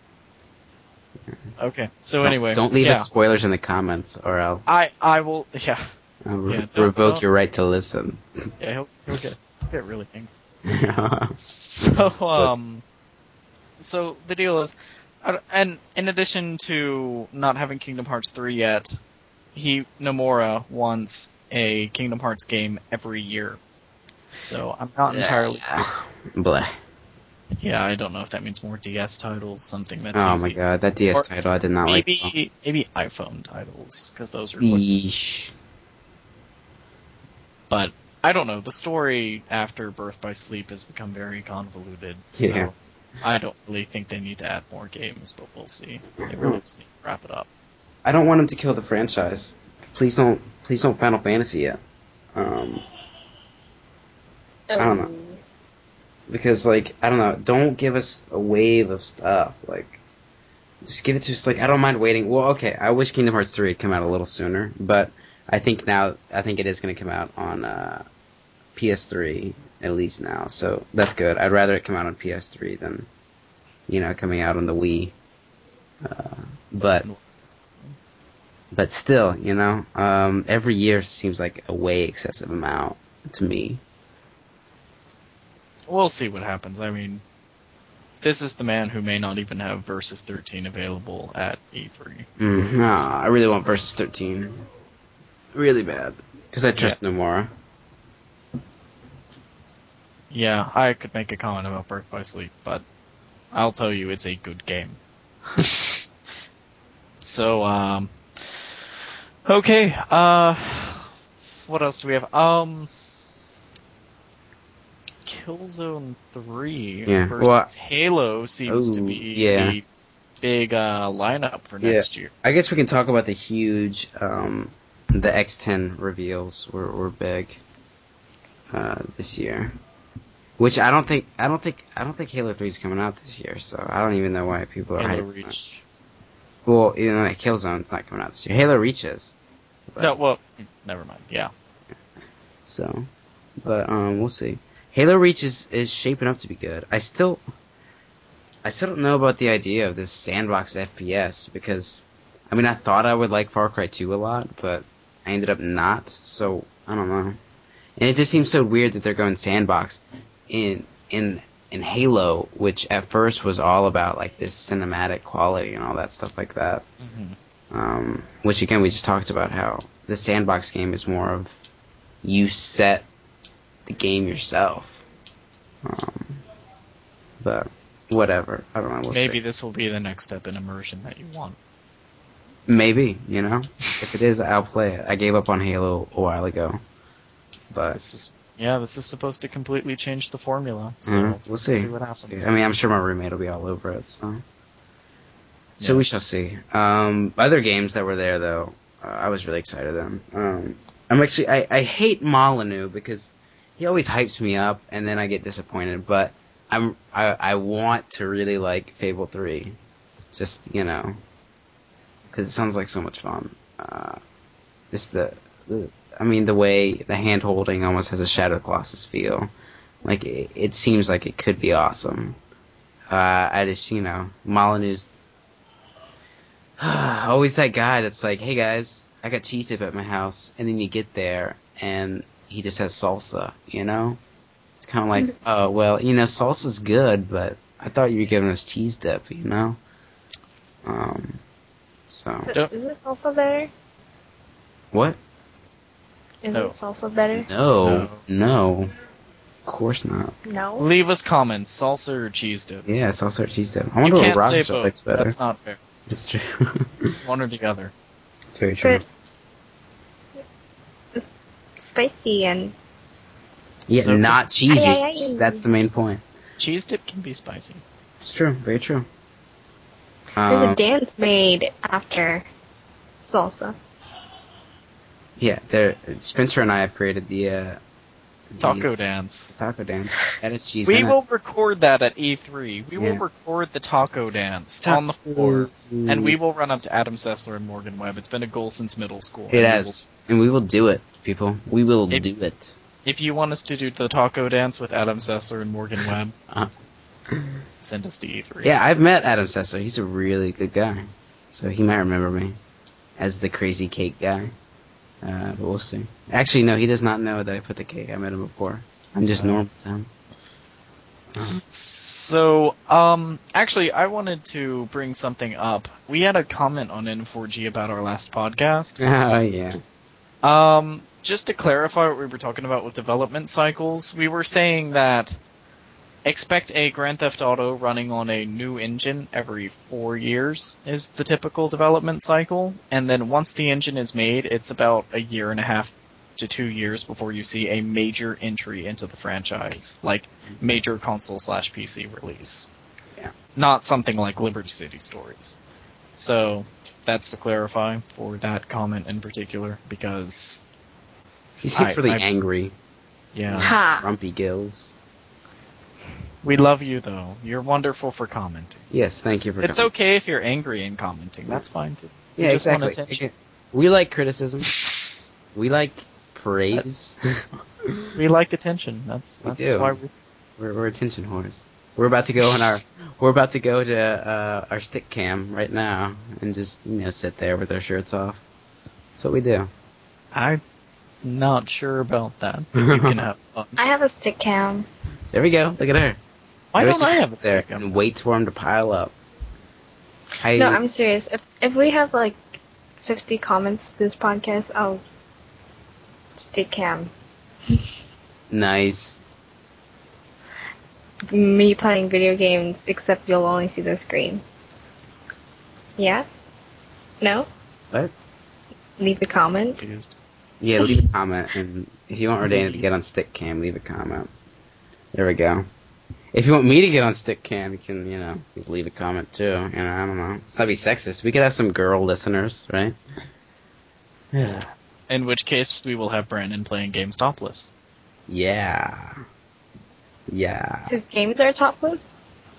Okay, so Don't- anyway. don't leave yeah. us spoilers in the comments, or I'll, I, I will, yeah, I'll re- Yeah, don't- revoke don't- your right to listen. yeah, he'll, he'll get, he'll get really angry. So, um, so the deal is, I don't- and in addition to not having Kingdom Hearts three yet, he, Nomura, wants a Kingdom Hearts game every year. So I'm not entirely, Bleh. yeah, I don't know if that means more D S titles, something that's Oh easy. my god, that D S Or title I did not like. Maybe, maybe iPhone titles, because those are quick. Yeesh. But I don't know. The story after Birth by Sleep has become very convoluted. So Yeah. I don't really think they need to add more games, but we'll see. They really just need to wrap it up. I don't want him to kill the franchise. Please don't, please don't Final Fantasy it. Um, I don't know. because like I don't know, don't give us a wave of stuff. Like, just give it to us. Like, I don't mind waiting. Well, okay, I wish Kingdom Hearts three had come out a little sooner, but I think now I think it is going to come out on uh, P S three at least now. So that's good. I'd rather it come out on P S three than you know coming out on the Wii. Uh, but but still, you know, um, every year seems like a way excessive amount to me. We'll see what happens. I mean, this is the man who may not even have Versus thirteen available at E three. Mm, no, I really want Versus thirteen. Really bad. Because I trust Nomura. Yeah, I could make a comment about Birth by Sleep, but I'll tell you it's a good game. So, um... okay, uh... what else do we have? Um... Killzone three Yeah, versus well, Halo seems to ooh, be yeah. a big uh, lineup for Yeah. next year. I guess we can talk about the huge, um, the X ten reveals were, were big, uh, this year. Which I don't think, I don't think, I don't think Halo three is coming out this year, so I don't even know why people are Halo hyped on it. Reach. Well, you know, like Killzone's not coming out this year. Halo Reach is. But, No, well, never mind. Yeah. So, but, um, we'll see. Halo Reach is, is shaping up to be good. I still, I still don't know about the idea of this sandbox F P S, because, I mean, I thought I would like Far Cry two a lot, but I ended up not, so, I don't know. And it just seems so weird that they're going sandbox in, in, in Halo, which at first was all about, like, this cinematic quality and all that stuff like that. Mm-hmm. Um, which again, we just talked about how the sandbox game is more of, you set the game yourself. Um, but whatever. I don't know. We'll Maybe see. this will be the next step in immersion that you want. Maybe, you know? If it is, I'll play it. I gave up on Halo a while ago. But This is yeah, this is supposed to completely change the formula. So mm, we'll see. what happens. I mean, I'm sure my roommate will be all over it, so. So Yeah. we shall see. Um, other games that were there, though, uh, I was really excited then. Um, I'm actually, I, I hate Molyneux because he always hypes me up and then I get disappointed, but I'm, I, I want to really like Fable three. Just, you know, because it sounds like so much fun. Uh, just the, the, I mean, the way the hand holding almost has a Shadow Colossus feel. Like, it, it seems like it could be awesome. Uh, I just, you know, Molyneux's always that guy that's like, hey guys, I got cheese dip at my house, and then you get there, and he just has salsa, you know? It's kind of like, oh, well, you know, salsa's good, but I thought you were giving us cheese dip, you know? Um, so. Don't- Is it salsa better? What? Is No. it salsa better? No, No. no. Of course not. No. Leave us comments, salsa or cheese dip. Yeah, salsa or cheese dip. I You wonder what can't say Rockstar both. likes better. That's not fair. It's true. It's one or the other. It's very true. But it's spicy and Yeah, So- not cheesy. Ay, ay, ay. That's the main point. Cheese dip can be spicy. It's true. Very true. there's Um, a dance made after salsa. yeah, there. Spencer and I have created the uh, the Taco dance. taco dance. That is cheese. We in will record that at E three. We will Yeah. record the taco dance it. on the floor. Ooh. And we will run up to Adam Sessler and Morgan Webb. It's been a goal since middle school. It And we has, and we will do it, people. We will If- do it. will- if you want us to do the taco dance with Adam Sessler and Morgan Webb, Uh, send us to E three. yeah, I've met Adam Sessler. He's a really good guy, so he might remember me as the crazy cake guy. Uh, but we'll see. Actually, no, he does not know that I put the cake. I met him before. I'm just Oh. normal to him. So, um, actually, I wanted to bring something up. We had a comment on N four G about our last podcast. Oh yeah. Um, just to clarify what we were talking about with development cycles, we were saying that expect a Grand Theft Auto running on a new engine every four years is the typical development cycle, and then once the engine is made, it's about a year and a half to two years before you see a major entry into the franchise, like major console slash P C release. Yeah. Not something like Liberty City Stories. So, that's to clarify for that comment in particular, because, He's I- secretly I- angry. yeah. Ha! Grumpy gills. We love you, though. You're wonderful for commenting. Yes, thank you for It's coming. okay if you're angry and commenting. That's fine, too. Yeah, We just want exactly. attention. Okay. We like criticism. We like praise. We like attention. That's We that's do. why we... we're, we're attention whores. We're about to go on our. We're about to go to uh, our stick cam right now and just you know sit there with our shirts off. That's what we do. I'm not sure about that. You can have fun. I have a stick cam. There we go. Look at her. Why There don't she I have a sits there stick? and waits for him to pile up? I, No, I'm serious. If if we have like fifty comments to this podcast, I'll stick cam. nice. Me playing video games, except you'll only see the screen. Yeah? No? What? Leave a comment. Confused. Yeah, leave a comment, and if you want Rodana to get on stick cam, leave a comment. There we go. If you want me to get on stick cam, you can, you know, just leave a comment too. You know, I don't know. Let's not be sexist. We could have some girl listeners, right? Yeah. In which case, we will have Brandon playing games topless. Yeah. Yeah. His games are topless?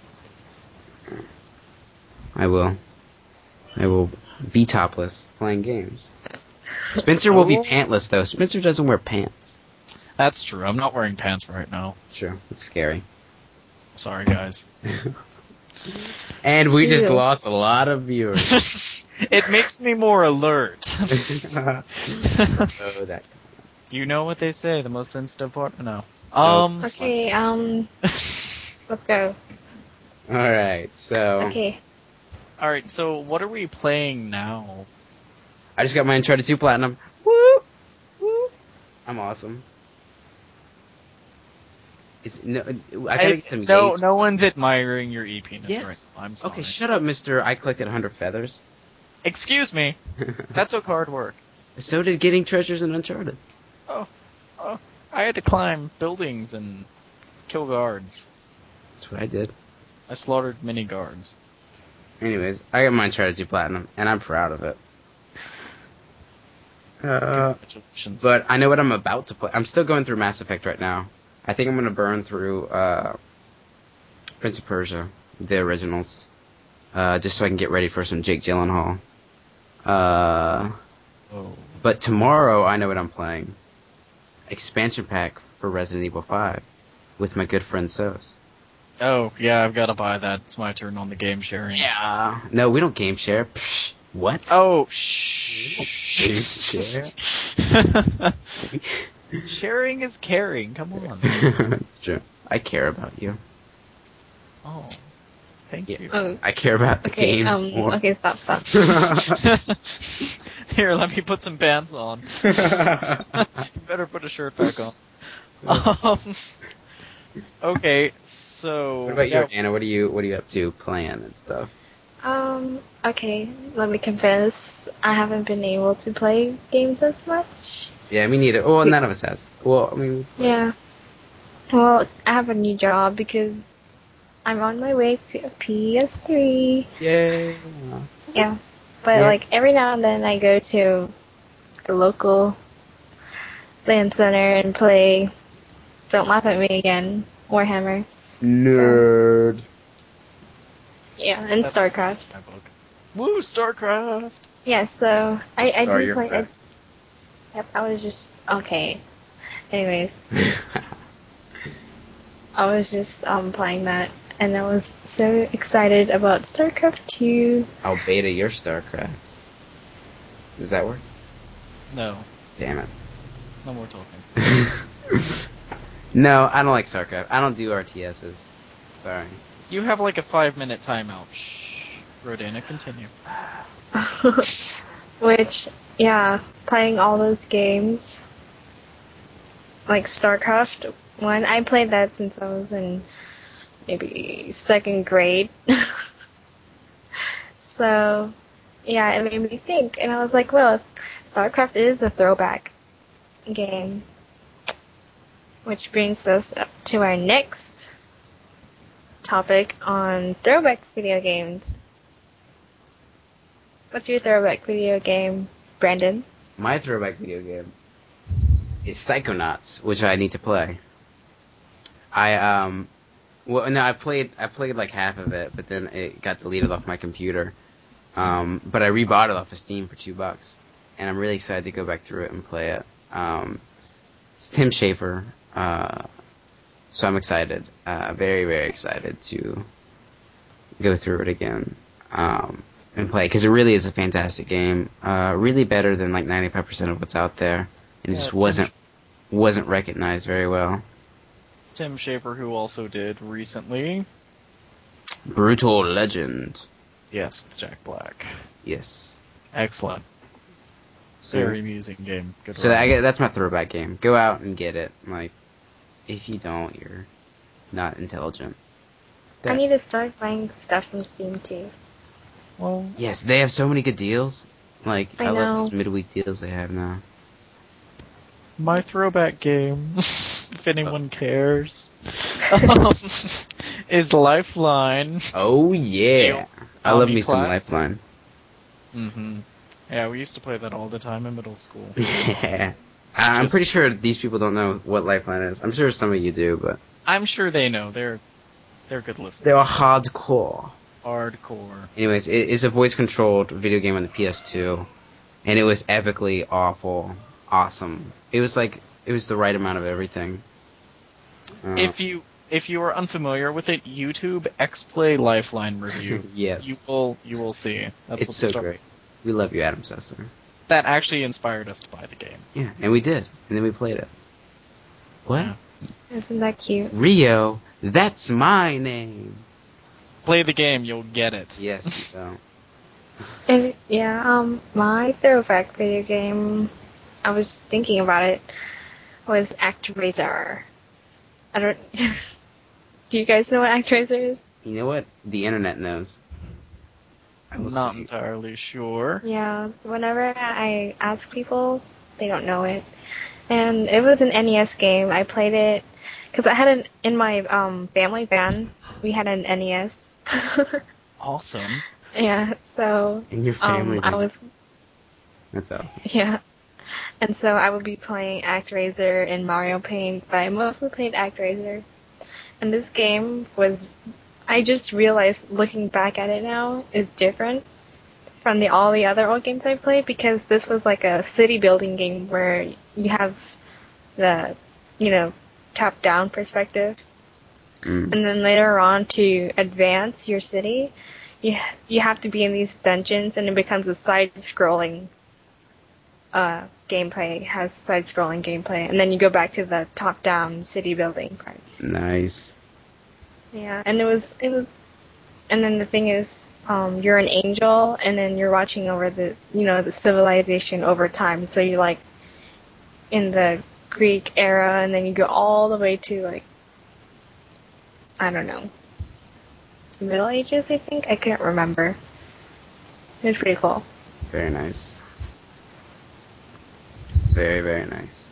I will. I will be topless playing games. Spencer will be Oh. pantless though. Spencer doesn't wear pants. That's true. I'm not wearing pants right now. Sure. It's scary. Sorry, guys. And we just Ew. lost a lot of viewers. It makes me more alert. oh, that. You know what they say, the most sensitive part? No. Um, Okay, um, let's go. Alright, so. Okay. alright, so what are we playing now? I just got my Uncharted two Platinum. Woo! Woo! I'm awesome. Is no, I gotta I- get some no, gays. no one's admiring your e-penis Yes. right now. I'm sorry. Okay, shut up, Mister I collected one hundred feathers. Excuse me. That took hard work. So did getting treasures in Uncharted. Oh, oh, I had to climb buildings and kill guards. That's what I did. I slaughtered many guards. Anyways, I got my Uncharted two Platinum, and I'm proud of it. Uh, Congratulations. but I know what I'm about to play. I'm still going through Mass Effect right now. I think I'm gonna burn through uh, Prince of Persia, the originals, uh, just so I can get ready for some Jake Gyllenhaal. Uh, Oh. but tomorrow I know what I'm playing. Expansion pack for Resident Evil five with my good friend Sos. Oh, yeah, I've got to buy that. It's my turn on the game sharing. Yeah. No, we don't game share. Psh, what? Oh, shh. Share. Sharing is caring. Come on. It's true. I care about you. Oh, thank Yeah. you. Oh, I care about the okay, games um, more. okay, stop, stop. Here, let me put some pants on. You better put a shirt back on. Um, Okay, so What about you, yeah, Anna? What are you What are you up to playing and stuff? Um, okay, let me confess, I haven't been able to play games as much. Yeah, me neither. Well, none of us has. Well, I mean, Yeah. Well, I have a new job because I'm on my way to a P S three. yay. Yeah. But Yeah. like every now and then I go to the local LAN center and play Don't Laugh at Me Again, Warhammer. Nerd. Yeah, and That's StarCraft. my book. Woo, StarCraft! Yeah, so I, I Star do your play. I, craft. yep, I was just okay. Anyways, I was just um playing that, and I was so excited about StarCraft two. I'll beta your StarCraft. Does that work? No, Damn it. no more talking. No, I don't like StarCraft. I don't do R T Ss. Sorry. You have like a five minute timeout. Shh. Rodana, continue. Which, yeah, playing all those games, like StarCraft one, I played that since I was in maybe second grade. So, yeah, it made me think, and I was like, well, StarCraft is a throwback game. Which brings us up to our next topic on throwback video games. What's your throwback video game, Brandon? My throwback video game is Psychonauts, which I need to play. I um, well, no, I played I played like half of it, but then it got deleted off my computer. Um, but I rebought it off of Steam for two bucks, and I'm really excited to go back through it and play it. Um, it's Tim Schafer, uh, so I'm excited, uh, very very excited to go through it again. Um, and play, because it really is a fantastic game. Uh, really better than like ninety-five percent of what's out there, and it Yeah, just Tim wasn't wasn't recognized very well. Tim Schafer, who also did recently, Brutal Legend. yes, with Jack Black. Yes. Excellent. So, Very amusing game. Good so run. I get, that's my throwback game. Go out and get it. Like, if you don't, you're not intelligent. I need to start buying stuff from Steam too. Well, Yes, they have so many good deals. Like, I, I love know. these midweek deals they have now. my throwback game, if anyone cares, um, is Lifeline. Oh yeah, I love me some Omniclass. Lifeline. Mm-hmm. Yeah, we used to play that all the time in middle school. Yeah. It's I'm just- pretty sure these people don't know what Lifeline is. I'm sure some of you do, but I'm sure they know. They're they're good listeners. they're hardcore. Hardcore. Anyways, it is a voice-controlled video game on the P S two, and it was epically awful, awesome. It was like it was the right amount of everything. Uh, If you if you are unfamiliar with it, YouTube XPlay Lifeline review. yes, You will you will see. That's it's what so start- great. We love you, Adam Sessler. That actually inspired us to buy the game. Yeah, and we did, and then we played it. What? Yeah. Isn't that cute? Rio, that's my name. Play the game, you'll get it. Yes, so. And yeah, um, my throwback video game, I was just thinking about it, was ActRaiser. I don't. Do you guys know what ActRaiser is? You know what? The internet knows. I will Not see. entirely sure. Yeah, whenever I ask people, they don't know it. And it was an N E S game. I played it because I had an in my um family band. We had an N E S. Awesome. Yeah, so In your family. um I was That's awesome. yeah, and so I would be playing ActRaiser and Mario Paint, but I mostly played ActRaiser. And this game was, I just realized looking back at it now, is different from the all the other old games I played, because this was like a city building game where you have the, you know, top down perspective, Mm. and then later on to advance your city, you you have to be in these dungeons, and it becomes a side scrolling uh gameplay. It has side scrolling gameplay, and then you go back to the top down city building part. Nice. Yeah, and it was it was, and then the thing is, um, you're an angel, and then you're watching over the you know the civilization over time. So you're like in the Greek era, and then you go all the way to like I don't know, Middle Ages, I think. I couldn't remember. It was pretty cool. Very nice. Very, very nice.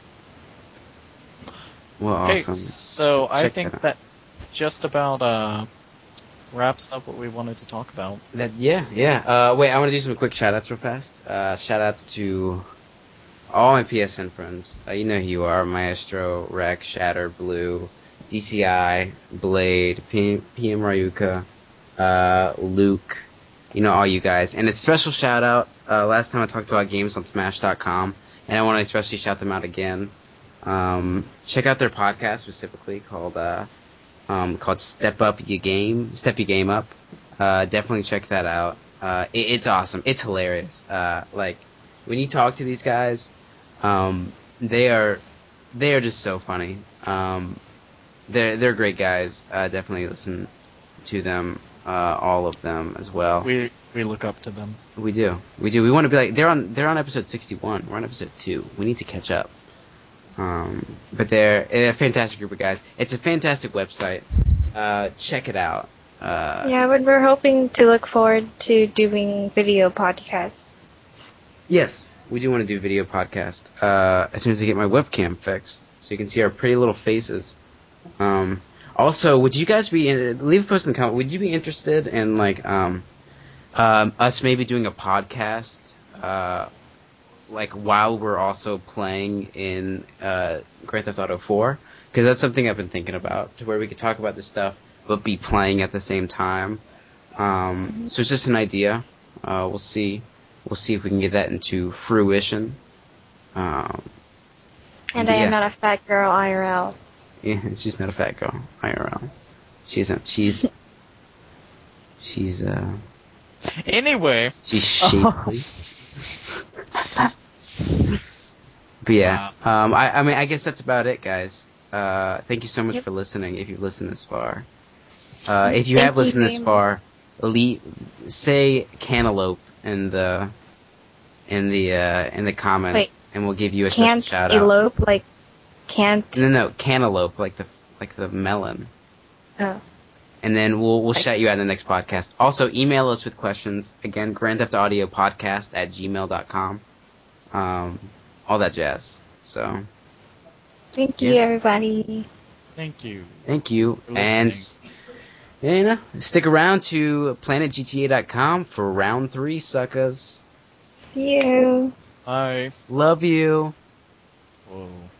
Well, Okay, awesome. so I check think that out. that just about uh, wraps up what we wanted to talk about. That yeah, yeah. Uh, wait, I want to do some quick shout-outs real fast. Uh, shout-outs to all my P S N friends. Uh, you know who you are: Maestro, Rex, Shatter, Blue, D C I, Blade, P- PM Ryuka, uh, Luke. You know, all you guys. And a special shout-out. Uh, last time I talked about games on Smash dot com, and I want to especially shout them out again. Um, check out their podcast specifically called uh, um, called Step Up Your Game, Step Your Game Up. Uh, definitely check that out. Uh, it, it's awesome. It's hilarious. Uh, like when you talk to these guys, um, they are they are just so funny. Um, they're they're great guys. Uh, definitely listen to them, uh, all of them as well. We we look up to them. We do. We do. We want to be like they're on. They're on episode sixty-one. We're on episode two. We need to catch up. Um, but they're, they're a fantastic group of guys. It's a fantastic website. Uh, check it out. Uh, Yeah, but we're hoping to look forward to doing video podcasts. Yes, we do want to do video podcast. Uh, as soon as I get my webcam fixed, so you can see our pretty little faces. Um, also, would you guys be in, leave a post in the comment? Would you be interested in like um, um, us maybe doing a podcast? Uh, like while we're also playing in uh, Grand Theft Auto four, because that's something I've been thinking about, to where we could talk about this stuff but be playing at the same time. Um, so it's just an idea. Uh, we'll see. We'll see if we can get that into fruition. Um, And but I yeah. am not a fat girl I R L. Yeah, she's not a fat girl I R L. She isn't. She's she's uh Anyway, she's shapely. But yeah, um, I, I mean, I guess that's about it, guys. Uh, thank you so much Yep. for listening. If you've listened this far, uh, if you Thank have you listened this very far, leave, say cantaloupe in the in the uh, in the comments, and we'll give you a special Can't shout out. elope, like, can't. No, no, cantaloupe, like the like the melon. Oh. And then we'll we'll Like- shout you out in the next podcast. Also, email us with questions. Again, Grand Theft Audio Podcast at gmail dot com. Um, all that jazz. So, Thank you, Yeah. everybody. thank you. thank you. For And, listening. yeah, you know, stick around to planet G T A dot com for round three, suckers. See you. Bye. Love you. Whoa.